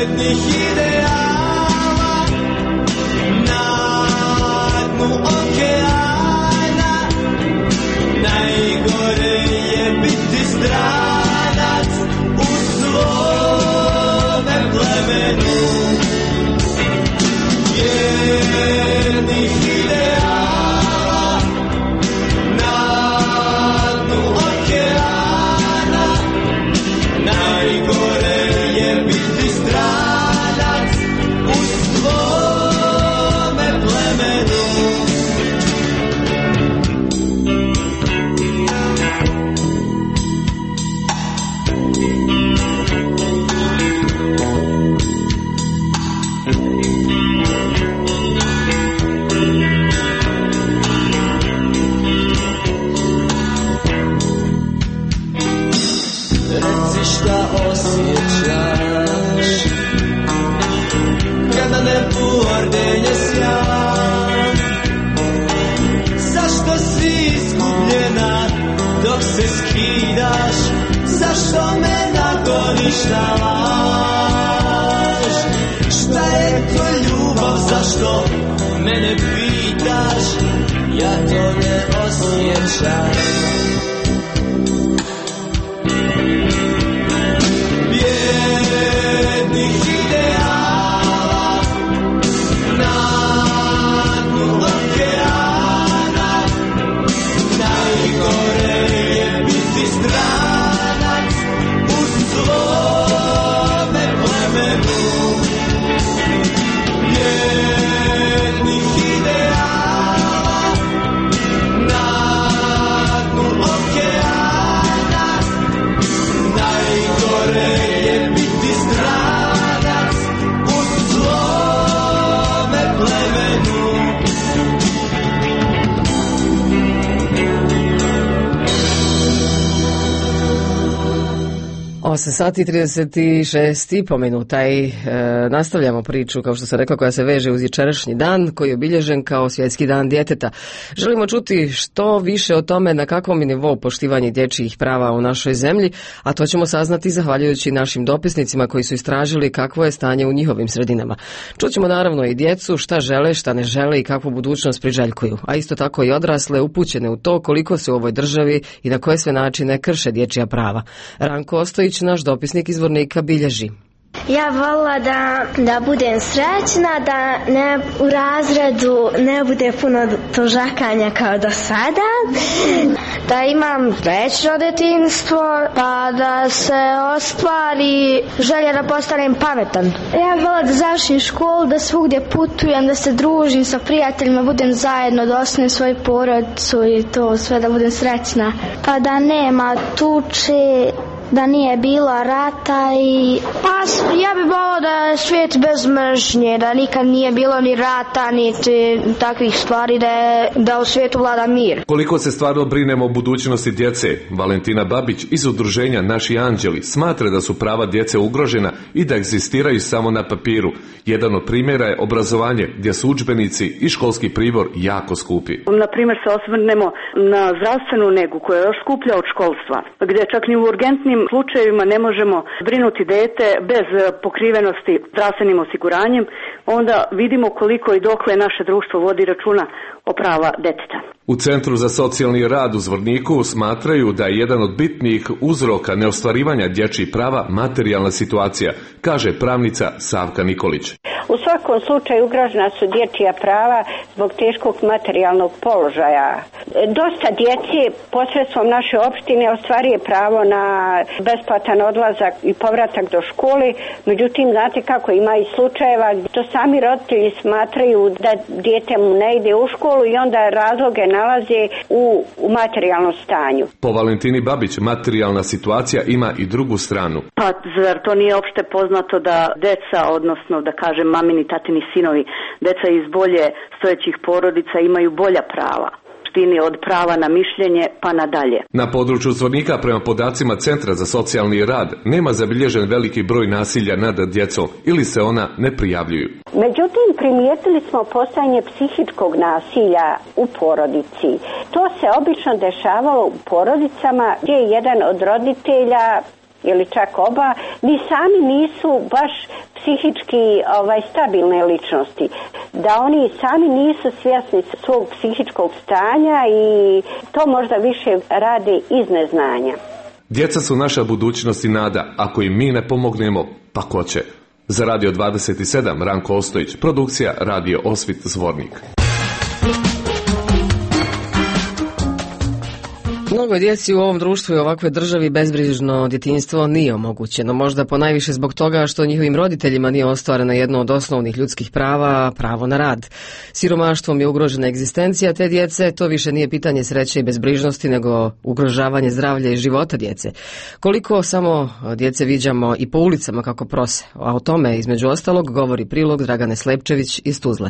[SPEAKER 11] Bijednih ideala na dnu okeana, osjećaš kada nebu ordenje sjaj? Zašto si izgubljena dok se skidaš? Zašto me nagoniš na laž? Šta je to ljubav, zašto mene pitaš? Ja to ne osjećam. Bijednih ideala na dnu okeana, najgore je biti stranac u svome plemenu. Bijednih ideala na dnu okeana, najgore je biti stranac u svome plemenu.
[SPEAKER 1] osam sati i trideset šest i po minuta i e, nastavljamo priču, kao što sam rekla, koja se veže uz jučerašnji dan koji je obilježen kao svjetski dan djeteta. Želimo čuti što više o tome na kakvom je nivou poštivanje dječjih prava u našoj zemlji, a to ćemo saznati zahvaljujući našim dopisnicima koji su istražili kakvo je stanje u njihovim sredinama. Čućemo naravno i djecu, šta žele, šta ne žele i kakvu budućnost priželjkuju, a isto tako i odrasle upućene u to koliko se u ovoj državi i na koje sve načine krše dječja prava. Ranko Ostojić, naš dopisnik iz Zvornika, bilježi.
[SPEAKER 9] Ja volila da, da budem srećna, da ne, u razredu ne bude puno tužakanja kao do sada, da imam večno djetinjstvo, pa da se ostvari želja da postanem pametan. Ja volila da završim školu, da svugdje putujem, da se družim sa prijateljima, budem zajedno, da osnovim svoju porodicu i to sve, da budem srećna. Pa da nema tuče, da nije bilo rata i... Pa ja bih volila da je svijet bez mržnje, da nikad nije bilo ni rata, ni takvih stvari, da, je, da u svijetu vlada mir.
[SPEAKER 12] Koliko se stvarno brinemo o budućnosti djece, Valentina Babić iz udruženja Naši anđeli smatra da su prava djece ugrožena i da egzistiraju samo na papiru. Jedan od primjera je obrazovanje, gdje su udžbenici i školski pribor jako skupi.
[SPEAKER 13] Na primjer se osvrnemo na zdravstvenu negu koja je još skuplja od školstva, gdje čak ni u urgentnim slučajevima ne možemo brinuti dete bez pokrivenosti zdravstvenim osiguranjem, onda vidimo koliko i dokle naše društvo vodi računa o prava deteta.
[SPEAKER 12] U Centru za socijalni rad u Zvorniku smatraju da je jedan od bitnijih uzroka neostvarivanja dječjih prava materijalna situacija, kaže pravnica Savka Nikolić.
[SPEAKER 14] U svakom slučaju ugrožena su dječja prava zbog teškog materijalnog položaja. Dosta djece posredstvom naše opštine ostvaruje pravo na besplatan odlazak i povratak do škole, međutim znate kako ima i slučajeva gdje to sami roditelji smatraju da dijete mu ne ide u školu i onda razloge nalaze u, u materijalnom stanju.
[SPEAKER 12] Po Valentini Babić materijalna situacija ima i drugu stranu.
[SPEAKER 13] Pa zar to nije opšte poznato da deca, odnosno da kažem mamini, tatini sinovi, deca iz bolje stojećih porodica imaju bolja prava, od prava na mišljenje pa nadalje.
[SPEAKER 12] Na području Zvornika prema podacima Centra za socijalni rad nema zabilježen veliki broj nasilja nad djecom ili se ona ne prijavljuju.
[SPEAKER 14] Međutim, primijetili smo postojanje psihičkog nasilja u porodici. To se obično dešavalo u porodicama gdje je jedan od roditelja ili čak oba, ni sami nisu baš psihički ovaj, stabilne ličnosti. Da oni sami nisu svjesni svog psihičkog stanja i to možda više rade iz neznanja.
[SPEAKER 12] Djeca su naša budućnost i nada. Ako im mi ne pomognemo, pa ko će? Za Radio dvadeset sedam, Ranko Ostojić, produkcija Radio Osvit Zvornik.
[SPEAKER 1] Mnogo djeci u ovom društvu i ovakvoj državi bezbrižno djetinjstvo nije omogućeno, možda ponajviše zbog toga što njihovim roditeljima nije ostvareno jedno od osnovnih ljudskih prava, pravo na rad. Siromaštvom je ugrožena egzistencija te djece, to više nije pitanje sreće i bezbrižnosti, nego ugrožavanje zdravlja i života djece. Koliko samo djece viđamo i po ulicama kako prose, a o tome između ostalog govori prilog Dragane Slepčević iz Tuzle.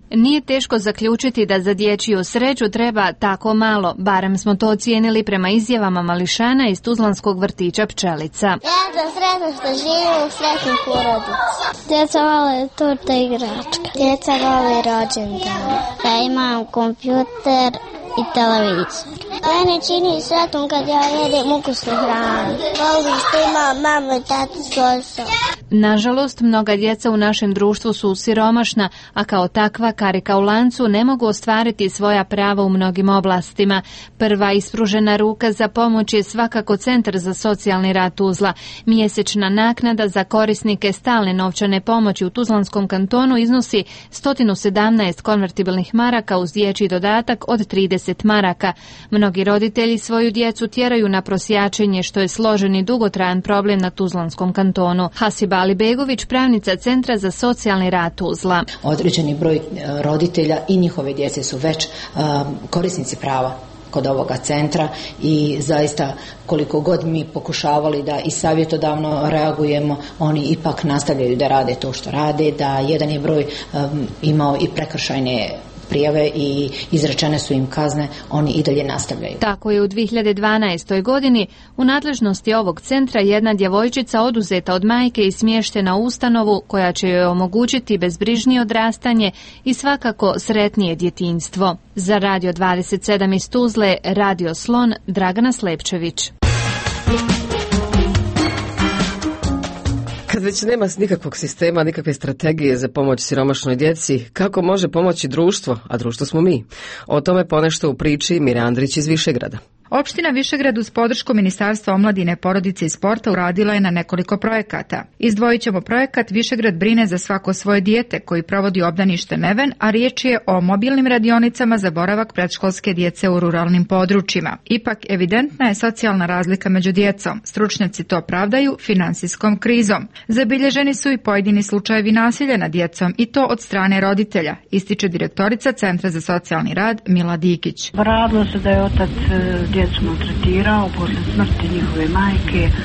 [SPEAKER 5] Nije teško zaključiti da za dječju sreću treba tako malo, barem smo to ocijenili prema izjavama mališana iz tuzlanskog vrtića Pčelica.
[SPEAKER 15] Ja sam sretna što živim u sretnoj porodici. Djeca vole torta i igračka. Djeca vole rođendan. Ja imam kompjuter i televizor. Mene čini sretnom kad ja jedem ukusnu hranu. Volim što imam mamu i tatu s posao.
[SPEAKER 5] Nažalost, mnoga djeca u našem društvu su siromašna, a kao takva karika u lancu ne mogu ostvariti svoja prava u mnogim oblastima. Prva ispružena ruka za pomoć je svakako Centar za socijalni rad Tuzla. Mjesečna naknada za korisnike stalne novčane pomoći u Tuzlanskom kantonu iznosi sto sedamnaest konvertibilnih maraka uz dječji dodatak od trideset maraka. Mnogi roditelji svoju djecu tjeraju na prosjačenje, što je složen i dugotrajan problem na Tuzlanskom kantonu. Hasiba Ali Begović, pravnica Centra za socijalni rad Tuzla.
[SPEAKER 16] Određeni broj roditelja i njihove djece su već um, korisnici prava kod ovoga centra i zaista koliko god mi pokušavali da i savjetodavno reagujemo, oni ipak nastavljaju da rade to što rade, da jedan je broj um, imao i prekršajne prijave i izrečene su im kazne, oni i dalje nastavljaju.
[SPEAKER 5] Tako je u dvije hiljade dvanaestoj godini u nadležnosti ovog centra jedna djevojčica oduzeta od majke i smještena u ustanovu koja će joj omogućiti bezbrižnije odrastanje i svakako sretnije djetinjstvo. Za Radio dvadeset sedam iz Tuzle, Radio Slon, Dragana Slepčević.
[SPEAKER 1] Kad već nema nikakvog sistema, nikakve strategije za pomoć siromašnoj djeci, kako može pomoći društvo, a društvo smo mi? O tome ponešto u priči Mira Andrić iz Višegrada.
[SPEAKER 17] Opština Višegrad uz podršku Ministarstva omladine, porodice i sporta uradila je na nekoliko projekata. Izdvojit ćemo projekat Višegrad brine za svako svoje dijete koji provodi obdanište Neven, a riječ je o mobilnim radionicama za boravak predškolske djece u ruralnim područjima. Ipak evidentna je socijalna razlika među djecom. Stručnjaci to pravdaju finansijskom krizom. Zabilježeni su i pojedini slučajevi nasilja nad djecom i to od strane roditelja, ističe direktorica Centra za socijalni rad Mila Dikić.
[SPEAKER 25] Radilo se da je otac djecu maltretirao poslije smrti njihove majke, e,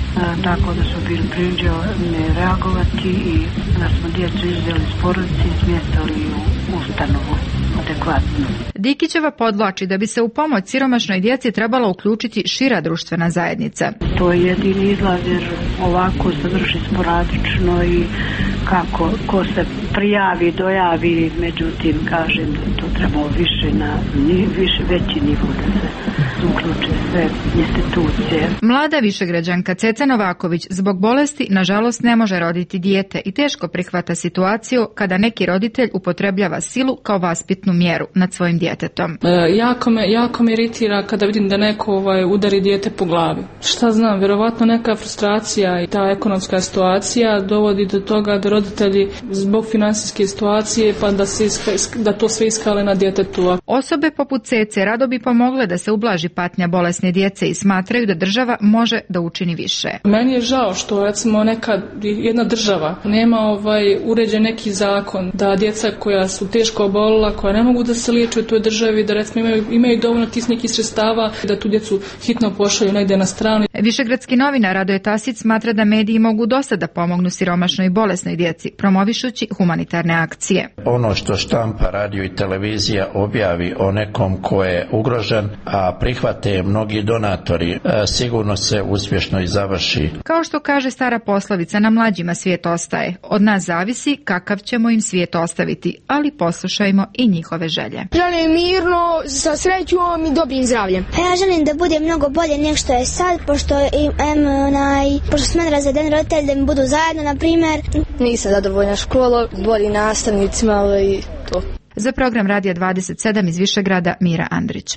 [SPEAKER 25] tako da su bili prinuđeni reagovati i da smo djecu izveli iz porodice i smjestili u ustanovu adekvatno.
[SPEAKER 17] Dikićeva podvlači da bi se u pomoć siromašnoj djeci trebala uključiti šira društvena zajednica.
[SPEAKER 25] To je jedini izlaz jer ovako se vrši sporadično i kako ko se prijavi, dojavi, međutim kažem da to trebalo više na više veći nivo da se uključe sve institucije.
[SPEAKER 17] Mlada Višegrađanka Ceca Novaković zbog bolesti nažalost ne može roditi dijete i teško prihvata situaciju kada neki roditelj upotrebljava silu kao vaspitnu mjeru nad svojim djetetom.
[SPEAKER 26] E, jako me, jako me iritira kada vidim da neko ovaj, udari dijete po glavi. Šta znam, vjerovatno neka frustracija i ta ekonomska situacija dovodi do toga da roditelji zbog finansijske situacije pa da, se iska, da to sve iskale na djetetu.
[SPEAKER 17] Osobe poput Cece rado bi pomogle da se ublaži patnja bolesne djece i smatraju da država može da učini više.
[SPEAKER 26] Meni je žao što recimo neka jedna država nema ovaj uređen neki zakon da djeca koja su teško obolila, koja ne mogu da se liječe u toj državi, da recimo imaju, imaju dovoljno tih nekih sredstava da tu djecu hitno pošalju negdje na stranu.
[SPEAKER 17] Višegradski novinar Radoje Tasić smatra da mediji mogu dosta da pomognu siromašnoj i bolesnoj djeci, promovišući humanitarne akcije.
[SPEAKER 27] Ono što štampa, radio i televizija objavi o nekom ko je ugrožen, a prihvate mnogi donatori, sigurno se uspješno i završi.
[SPEAKER 17] Kao što kaže stara poslovica, na mlađima svijet ostaje. Od nas zavisi kakav ćemo im svijet ostaviti, ali poslušajmo i njihove želje.
[SPEAKER 28] Želim mirno, sa srećom i dobrim zdravljem.
[SPEAKER 15] Ja želim da bude mnogo bolje nego što je sad, pošto im, onaj, pošto smo razredeni roditelji da mi budu zajedno, na primjer.
[SPEAKER 28] Nisam zadovoljna školom, bolji nastavnicima, ali to.
[SPEAKER 17] Za program Radija dvadeset sedam iz Višegrada, Mira Andrić.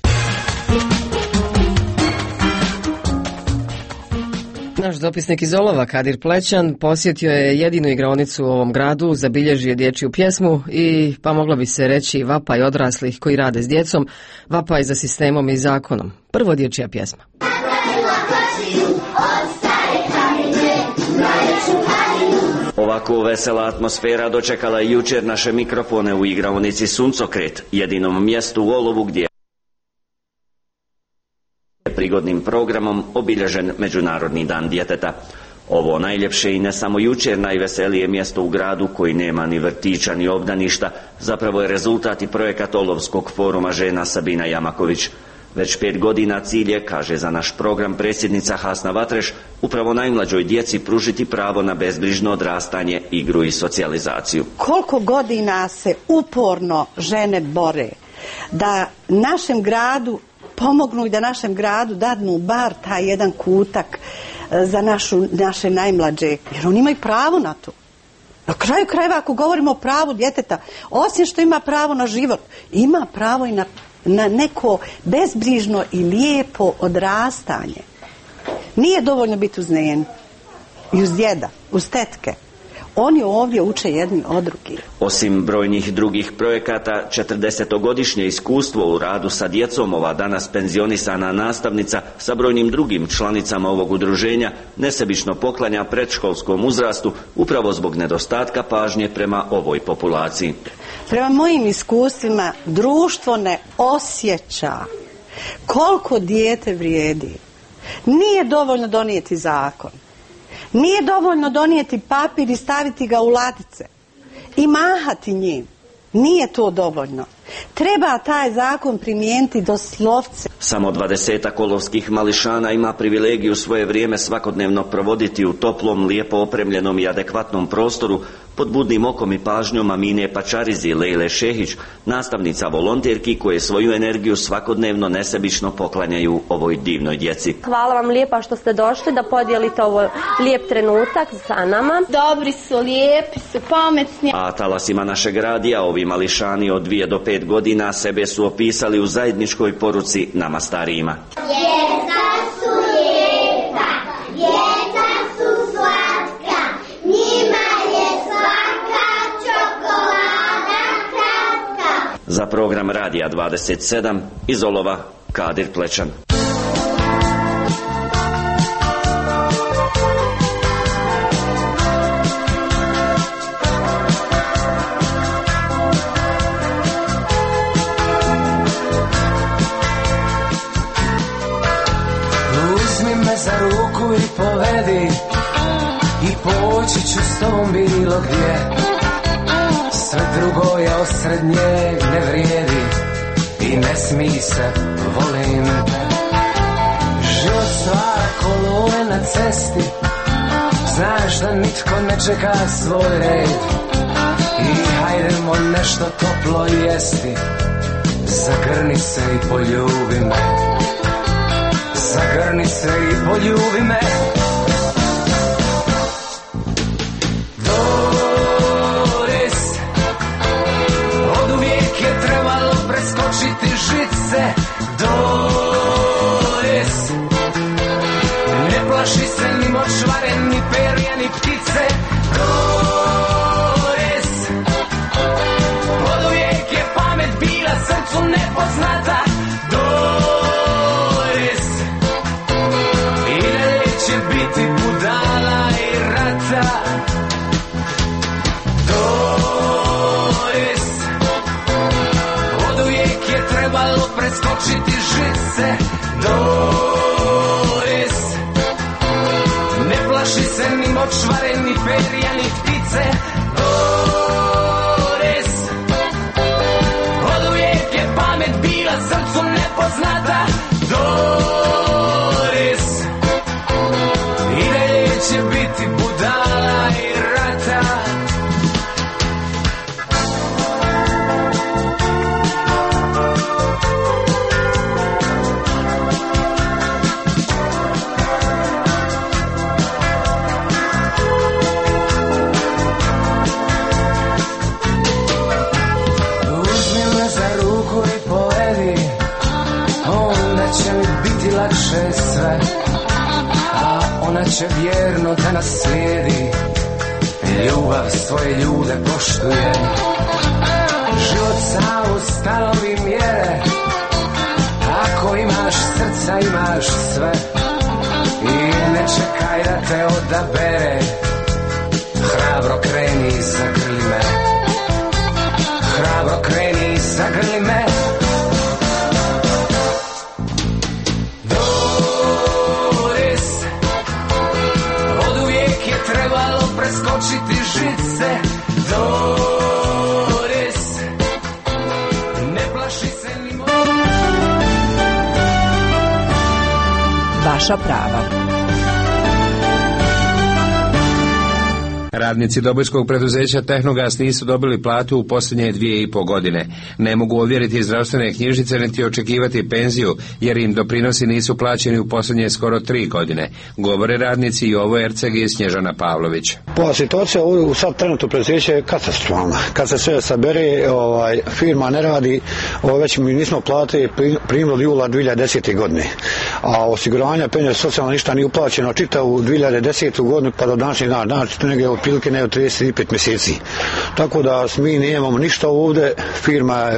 [SPEAKER 1] Naš dopisnik iz Olova, Kadir Plećan, posjetio je jedinu igraonicu u ovom gradu, zabilježio dječju pjesmu i, pa moglo bi se reći, vapaj odraslih koji rade s djecom, vapaj za sistemom i zakonom. Prvo dječja pjesma.
[SPEAKER 29] Ovako vesela atmosfera dočekala je jučer naše mikrofone u igraonici Suncokret, jedinom mjestu u Olovu gdje je prigodnim programom obilježen Međunarodni dan djeteta. Ovo najljepše i ne samo jučer najveselije mjesto u gradu koji nema ni vrtića ni obdaništa zapravo je rezultat i projekat Olovskog foruma žena Sabina Jamaković. Već pet godina cilj je, kaže za naš program predsjednica Hasna Vatreš, upravo najmlađoj djeci pružiti pravo na bezbrižno odrastanje, igru i socijalizaciju.
[SPEAKER 2] Koliko godina se uporno žene bore da našem gradu pomognu i da našem gradu dadnu bar taj jedan kutak za našu, naše najmlađe, jer oni imaju pravo na to. Na kraju krajeva, ako govorimo o pravu djeteta, osim što ima pravo na život, ima pravo i na, na neko bezbrižno i lijepo odrastanje. Nije dovoljno biti uz nenu i uz djeda, uz tetke. Oni ovdje uče jedni od drugih.
[SPEAKER 29] Osim brojnih drugih projekata, četrdesetogodišnje iskustvo u radu sa djecom ova danas penzionisana nastavnica sa brojnim drugim članicama ovog udruženja nesebično poklanja predškolskom uzrastu upravo zbog nedostatka pažnje prema ovoj populaciji.
[SPEAKER 2] Prema mojim iskustvima, društvo ne osjeća koliko dijete vrijedi. Nije dovoljno donijeti zakon. Nije dovoljno donijeti papir i staviti ga u ladice i mahati njim. Nije to dovoljno. Treba taj zakon primijeniti doslovce.
[SPEAKER 29] Samo dvadesetak olovskih mališana ima privilegiju svoje vrijeme svakodnevno provoditi u toplom, lijepo opremljenom i adekvatnom prostoru pod budnim okom i pažnjom Amine Pačarizi, Lejle Šehić, nastavnica volonterki koje svoju energiju svakodnevno nesebično poklanjaju ovoj divnoj djeci.
[SPEAKER 3] Hvala vam lijepa što ste došli da podijelite ovo lijep trenutak sa nama.
[SPEAKER 15] Dobri su, lijepi su, pametni.
[SPEAKER 29] A talasima našeg radija ovi mališani od dvije do pet godina sebe su opisali u zajedničkoj poruci nama starijima.
[SPEAKER 15] Djeca su lijepa, djeca su slatka, njima je svaka čokolada kratka.
[SPEAKER 29] Za program Radija dvadeset sedam iz Olova, Kadir Plečan.
[SPEAKER 11] Za ruku i povedi i poći ću s tobom bilo gdje. Sve drugo je osrednje, ne vrijedi i ne smij se, volim te. Život stvara kolone na cesti, znaš da nitko ne čeka svoj red. I hajdemo nešto toplo jesti, zagrni se i poljubi me. Zagrni se i poljubi me. Doris, od uvijek je trebalo preskočiti žice. Doris, ne plaši se ni močvare, ni perje, ni ptice. Doris, od uvijek je pamet bila srcu nepoznata. Biti budala i rata. Doris, od uvijek je trebalo preskočiti žice. Doris, ne plaši se ni močvare, ni perja, ni ptice. Doris, od uvijek je pamet bila srcu nepoznata. Doris, će biti budala i rata. Uzmi me za ruku i povedi, onda će mi biti lakše sve. Ona će vjerno da nas slijedi, ljubav svoje ljude poštuje. Život sam u stanovi mjere, ako imaš srca imaš sve. I ne čekaj da te odabere, hrabro kreni i zagrli me. Hrabro kreni i zagrli me.
[SPEAKER 7] Vaša prava.
[SPEAKER 8] Radnici Dobojskog preduzeća Tehnogas nisu dobili platu u posljednje dvije i po godine. Ne mogu ovjeriti zdravstvene knjižice niti očekivati penziju, jer im doprinosi nisu plaćeni u posljednje skoro tri godine. Govore radnici Jovo Erceg i Snježana Pavlović.
[SPEAKER 18] Pa situacija u sad trenutno preduzeće je katastrofalna. Kad se sve sabere, ovaj, firma ne radi, ovaj, već mi nismo plate primili od jula dvije hiljade desete. godine. A osiguranja, penzija, socijalna ništa nije uplaćeno čitavu dvije hiljade desetu. godinu pa do današnjeg dana. Znači, negdje otprilike ne od trideset pet mjeseci. Tako da mi nemamo ništa ovdje, firma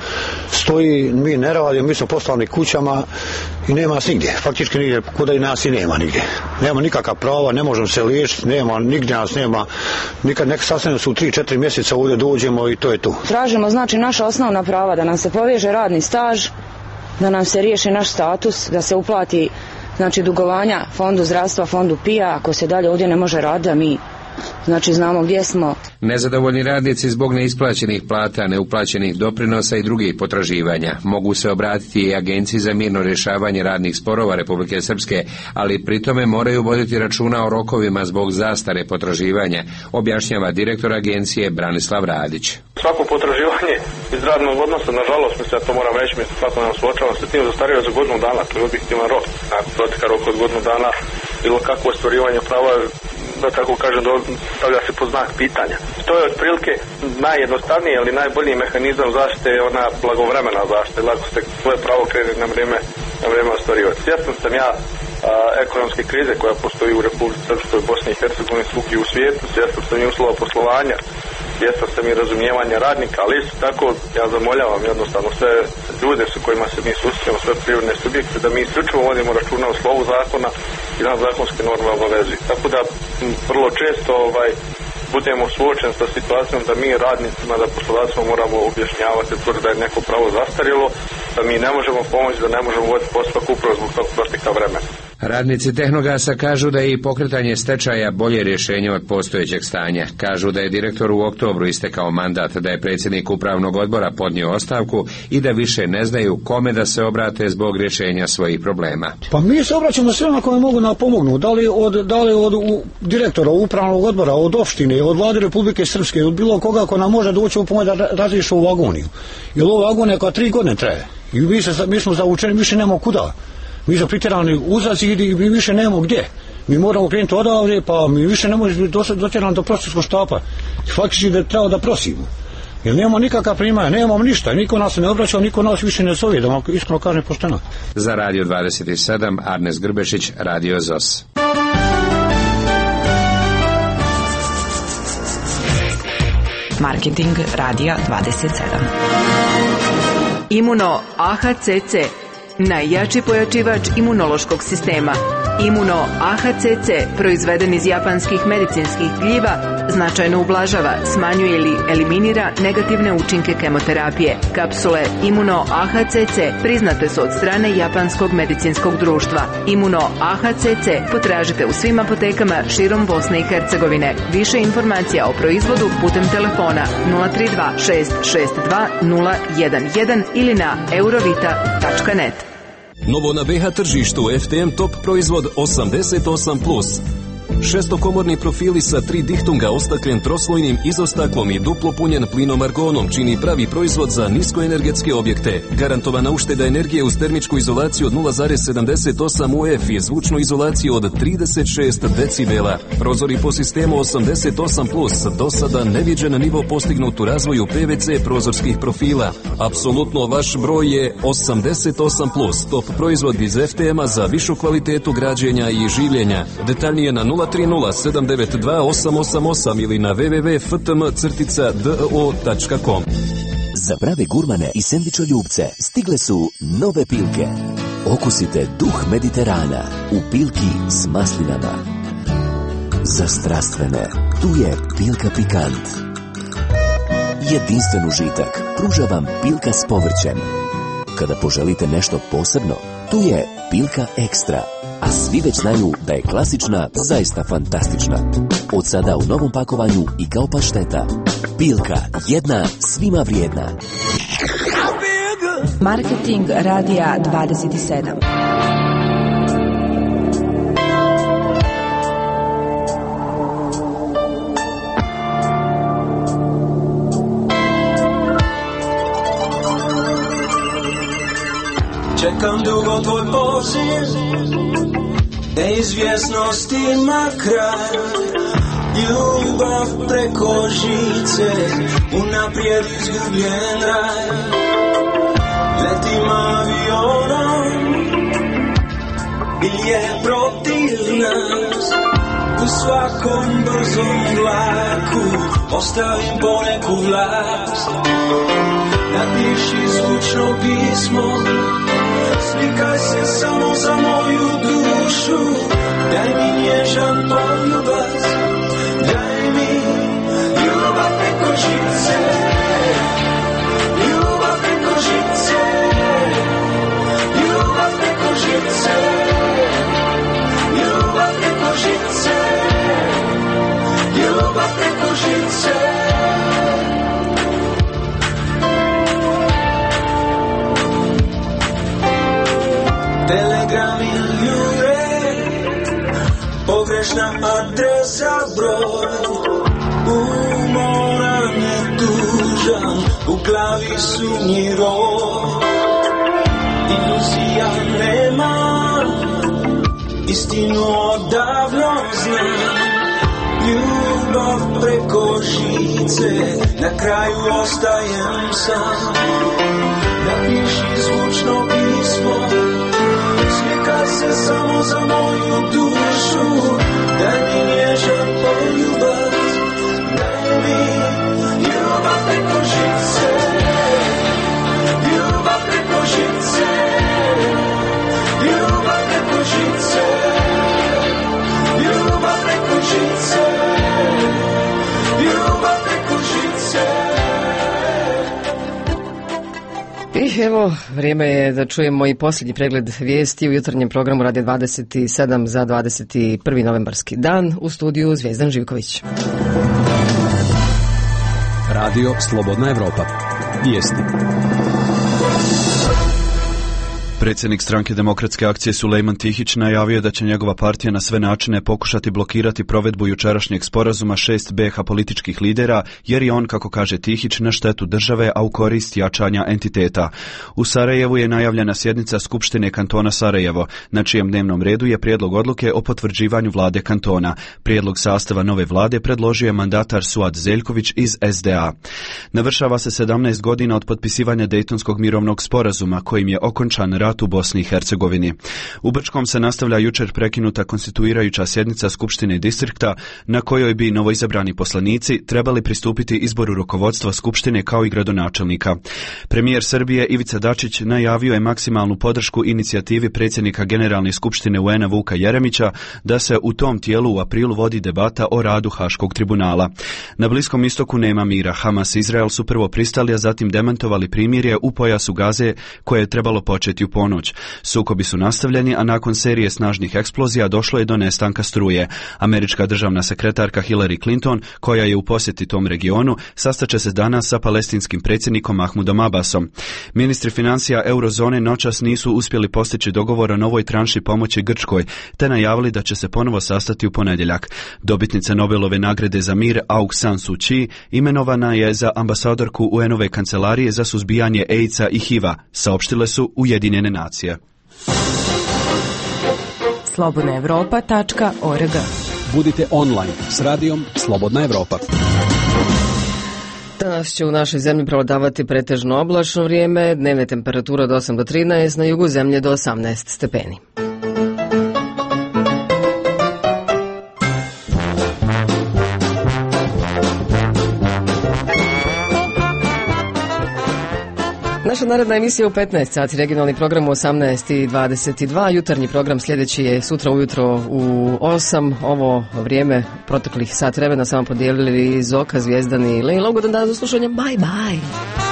[SPEAKER 18] stoji, mi ne radimo, mi smo poslani kućama i nema nas nigdje. Faktički nigdje, kuda i nas i nema nigdje. Nema nikakva prava, ne možemo se liječiti, nema, nigdje nas nema. Nikad nek sasvim su tri četiri mjeseca ovdje dođemo i to je tu.
[SPEAKER 19] Tražimo znači naša osnovna prava, da nam se poveže radni staž, da nam se riješi naš status, da se uplati znači dugovanja fondu zdravstva, fondu P I A, ako se dalje ovdje ne može raditi, da mi znači znamo gdje smo.
[SPEAKER 8] Nezadovoljni radnici zbog neisplaćenih plata, neuplaćenih doprinosa i drugih potraživanja mogu se obratiti i Agenciji za mirno rješavanje radnih sporova Republike Srpske, ali pri tome moraju voditi računa o rokovima zbog zastare potraživanja, objašnjava direktor agencije Branislav Radić.
[SPEAKER 20] Svako potraživanje iz radnog odnosa, nažalost, mislim, ja to moram reći, mi svako nam suočava se tim, zastario za godinu dana, to je objektivan rok. Ako proteka rok od godinu dana, bilo kakvo ostvarivanje prava, da tako kažem, stavlja se pod znak pitanja. To je otprilike najjednostavniji, ali najbolji mehanizam zaštite je ona blagovremena zaštita, lako ste svoje pravo krenuti na vrijeme, na vrijeme ostvarivati. Svjestan sam ja a, ekonomske krize koja postoji u Republici Srpskoj, Bosni i Hercegovini, svugdje u svijetu, svjestan sam i uslova poslovanja, svjestan sam i razumijevanja radnika, ali isto tako ja zamoljavam jednostavno sve ljude sa kojima se mi susrećemo, sve privredne subjekte, da mi isključivo vodimo računa o slovu zakona i na zakonske norme obavezuju. Tako da vrlo često ovaj budemo suočeni sa situacijom da mi radnicima, da poslodavcima moramo objašnjavati da je neko pravo zastarjelo, da mi ne možemo pomoći, da ne možemo voditi postupak upravo zbog tog proteka vremena.
[SPEAKER 8] Radnici Tehnogasa kažu da je i pokretanje stečaja bolje rješenje od postojećeg stanja. Kažu da je direktor u oktobru istekao mandat, da je predsjednik upravnog odbora podnio ostavku i da više ne znaju kome da se obrate zbog rješenja svojih problema.
[SPEAKER 18] Pa mi se obraćamo svima koji mogu nam pomognu, da li od, da li od u, direktora upravnog odbora, od opštine, od vlade Republike Srpske, od bilo koga ko nam može doći u pomoć da razriješi ovu agoniju. Jer ova agonija koja tri godine traje. I mi, se, mi smo zavučeni, više nemamo kuda. Mi smo pritjerani uzazidi i mi više nemamo gdje. Mi moramo krenuti odavde, pa mi više ne možemo dotjerati do prostorskog štapa. Faktički da treba da prosimo. Jer nemamo nikakav primanja, nemamo ništa. Niko nas ne obraća, niko nas više ne zove, da vam iskreno kažem pošteno.
[SPEAKER 8] Za Radio dvadeset sedam, Arnes Grbešić, Radio Z O S.
[SPEAKER 7] Marketing Radija dvadeset sedam.
[SPEAKER 21] Imuno A H C C, najjači pojačivač imunološkog sistema. Imuno A H C C, proizveden iz japanskih medicinskih gljiva, značajno ublažava, smanjuje ili eliminira negativne učinke kemoterapije. Kapsule Imuno A H C C priznate su od strane Japanskog medicinskog društva. Imuno A H C C potražite u svim apotekama širom Bosne i Hercegovine. Više informacija o proizvodu putem telefona nula tri dva šest šest dva nula jedan jedan ili na eurovita tačka net.
[SPEAKER 22] Novo na B H tržištu F T M Top proizvod osamdeset osam plus. Šestokomorni profili sa tri dihtunga ostakljen troslojnim izostaklom i duplo punjen plinom argonom čini pravi proizvod za niskoenergetske objekte. Garantovana ušteda energije uz termičku izolaciju od nula zarez sedamdeset osam U F i zvučnu izolaciju od trideset šest decibela. Prozori po sistemu osamdeset osam plus, do sada neviđen nivo postignut u razvoju P V C prozorskih profila. Apsolutno vaš broj je osamdeset osam plus, top proizvod iz F T M-a za višu kvalitetu građenja i življenja. Detaljnije na nula tri nula sedam devet dva osam osam osam ili na w w w tačka f t m crtica d o tačka com.
[SPEAKER 23] Za prave gurmane i sendvičoljubce stigle su nove Pilke. Okusite duh Mediterana u Pilki s maslinama. Za strastvene, tu je Pilka Pikant. Jedinstven užitak pruža vam Pilka s povrćem. Kada poželite nešto posebno, tu je Pilka Ekstra. A svi već znaju da je klasična zaista fantastična. Od sada u novom pakovanju i kao pašteta. Pilka, jedna svima vrijedna.
[SPEAKER 7] Marketing Radija dvadeset sedam.
[SPEAKER 4] čekam dugo tvoj poziv, neizvjesnost ima kraj. Ljubav preko žice, unaprijed izgubljen raj. Letim avionom, je protiv nas. U svakom brzom vlaku ostavim poneku vlast. Napiši zvučno pismo, slikaj se samo za moju dušu. Daj mi nježan poljubac, daj mi ljubav preko žice. Ljubav preko žice, ljubav preko žice, ljubav preko žice, ljubav preko žice. Telegrami ljure, pogrešna adresa broj. Umoran je tužan, u glavi sumnji roj. Iluzija nema, istinu odavno znam. Ljubav preko žice, na kraju ostajem sam. Napiši zvučno pismo, slikaj se samo za moju dušu. Daj mi nježan poljubac, daj mi ljubav preko žice. Ljubav preko žice, ljubav preko žice, ljubav preko žice, ljubav preko žice.
[SPEAKER 1] I evo, vrijeme je da čujemo i posljednji pregled vijesti u jutarnjem programu Radio dvadeset sedam za dvadeset prvi novembarski dan. U studiju Zvijezdan Živković.
[SPEAKER 22] Radio Slobodna Evropa. Vijesti. Predsjednik stranke Demokratske akcije Sulejman Tihić najavio da će njegova partija na sve načine pokušati blokirati provedbu jučerašnjeg sporazuma šest B H političkih lidera, jer je on, kako kaže Tihić, na štetu države, a u korist jačanja entiteta. U Sarajevu je najavljena sjednica Skupštine kantona Sarajevo, na čijem dnevnom redu je prijedlog odluke o potvrđivanju vlade kantona. Prijedlog sastava nove vlade predložio je mandatar Suad Zeljković iz S D A. Navršava se sedamnaest godina od potpisivanja Dejtonskog mirovnog sporazuma, kojim je okončan rat u Bosni i Hercegovini. U Brčkom se nastavlja jučer prekinuta konstituirajuća sjednica Skupštine distrikta, na kojoj bi novoizabrani poslanici trebali pristupiti izboru rukovodstva Skupštine kao i gradonačelnika. Premijer Srbije Ivica Dačić najavio je maksimalnu podršku inicijativi predsjednika Generalne skupštine U N A Vuka Jeremića da se u tom tijelu u aprilu vodi debata o radu Haškog tribunala. Na Bliskom istoku nema mira. Hamas i Izrael su prvo pristali, a zatim demantovali primirje u pojasu Gaze koje je trebalo početi u ponoć. Sukobi su nastavljeni, a nakon serije snažnih eksplozija došlo je do nestanka struje. Američka državna sekretarka Hillary Clinton, koja je u posjeti tom regionu, sastaće se danas sa palestinskim predsjednikom Mahmudom Abbasom. Ministri financija eurozone noćas nisu uspjeli postići dogovor o novoj tranši pomoći Grčkoj, te najavili da će se ponovo sastati u ponedjeljak. Dobitnica Nobelove nagrade za mir Aung San Suu Kyi imenovana je za ambasadorku U N-ove kancelarije za suzbijanje AIDS-a i H I V-a, saopštile su Ujedinjene nacije.
[SPEAKER 21] slobodna evropa tačka org.
[SPEAKER 22] Budite online s radijom Slobodna Evropa.
[SPEAKER 1] Danas će u našoj zemlji prevladavati pretežno oblačno vrijeme, dnevne temperature od osam do trinaest, na jugu zemlje do osamnaest stepeni. Naša naredna emisija u petnaest sati, regionalni program u osamnaest i dvadeset dva, jutarnji program sljedeći je sutra ujutro u osam. Ovo vrijeme proteklih sat vremena samo podijelili Zoka, Zvijezdan i Lejla. Ugodan dan za slušanje, bye bye.